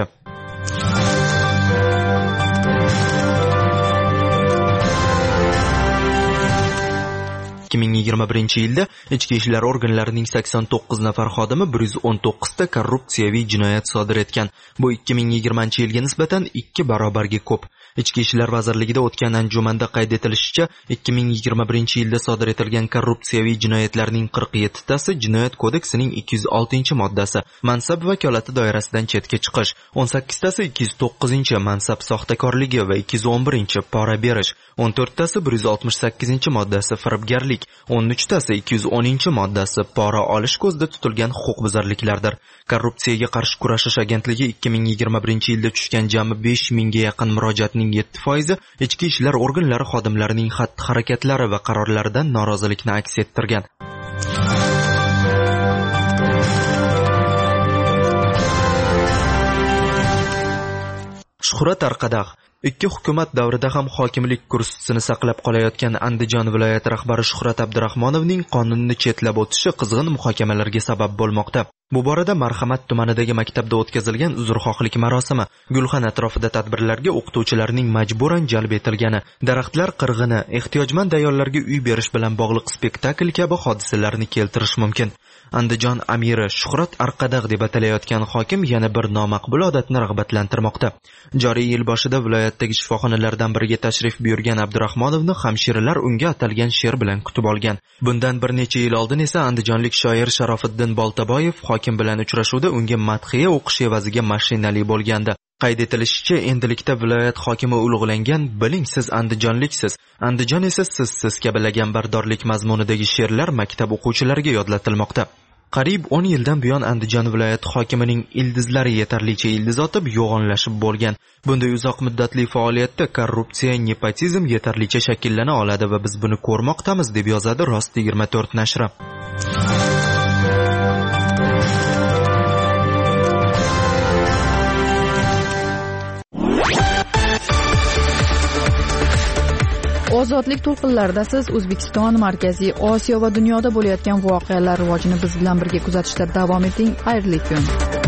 ikki ming yigirma birinchi yilda ichki ishlar organlarining sakson to'qqiz nafar xodimi bir yuz o'n to'qqiz ta korrupsiyaviy jinoyat sodir etgan. Bu ikki ming yigirmanchi yilga nisbatan ikki barobarga ko'p. Ichki ishlar vazirligida o'tgan anjumanda qayd etilishicha, ikki ming yigirma birinchi yilda sodir etilgan korrupsiyaviy jinoyatlarning qirq yetti tasi Jinoyat kodeksining ikki yuz oltinchi moddasi mansab vakolati doirasidan chetga chiqish, o'n sakkiz tasi ikki yuz to'qqizinchi mansab soxtakorligi va ikki yuz o'n birinchi pora berish, o'n to'rt tasi bir yuz oltmish sakkizinchi moddasi firibgarlik, o'n uch tasi ikki yuz o'ninchi moddasi pora olish ko'zda tutilgan huquqbuzarliklardir. Korrupsiyaga qarshi kurashish agentligi ikki ming yigirma birinchi yilda tushgan jami besh mingga yaqin murojaatning yetti foizi ichki ishlar organlari xodimlarining xatti-harakatlari va qarorlaridan norozilikni aks ettirgan. Shuhrat Arqadag'i ikki hukumat davrida ham hokimlik kursisini saqlab qolayotgan Andijon viloyati rahbari Shuhrat Abdurahmonovning qonunni chetlab o'tishi qizg'in muhokamalarga sabab bo'lmoqda. Bu borada Marhamat tumanidagi maktabda o'tkazilgan uzrxohlik marosimi, Gulxan atrofida tadbirlarga o'qituvchilarning majburan jalb etilgani, daraxtlar qirg'ini, ehtiyojmand ayollarga uy berish bilan bog'liq spektakl kabi hodisalarni keltirish mumkin. Andijon amiri Shuhrat Arqadagh deb atalayotgan hokim yana bir nomaqbul odatni rag'batlantirmoqda. Joriy yil boshida viloyatdagi shifoxonalardan biriga tashrif buyurgan Abdurahmonovni hamshiralar unga atalgan she'r bilan kutib olgan. Bundan bir necha yil oldin esa andijonlik shoir Sharofiddin Boltaboyev hokim bilan uchrashuvda unga madhiya o'qish evaziga mashinali bo'lgandi. Qayd etilishicha, endilikda viloyat hokimi ulug'langan "Biling siz andijonliksiz, Andijon esa sizsiz" kabi laganbardorlik mazmunidagi she'rlar maktab o'quvchilariga yodlatilmoqda. Qariyb o'n yildan buyon Andijon viloyati hokimining ildizlari yetarlicha ildiz otib, yo'g'onlashib bo'lgan. Bunday uzoq muddatli faoliyatda korrupsiya, nepotizm yetarlicha shakllana oladi va biz buni ko'rmoqdamiz, deb yozadi Rost yigirma to'rt nashri. Ozodlik to'lqinlarida siz O'zbekiston, Markaziy Osiyo va dunyoda bo'layotgan voqealar rivojini biz bilan birga kuzatishda davom eting. Xayrli kun.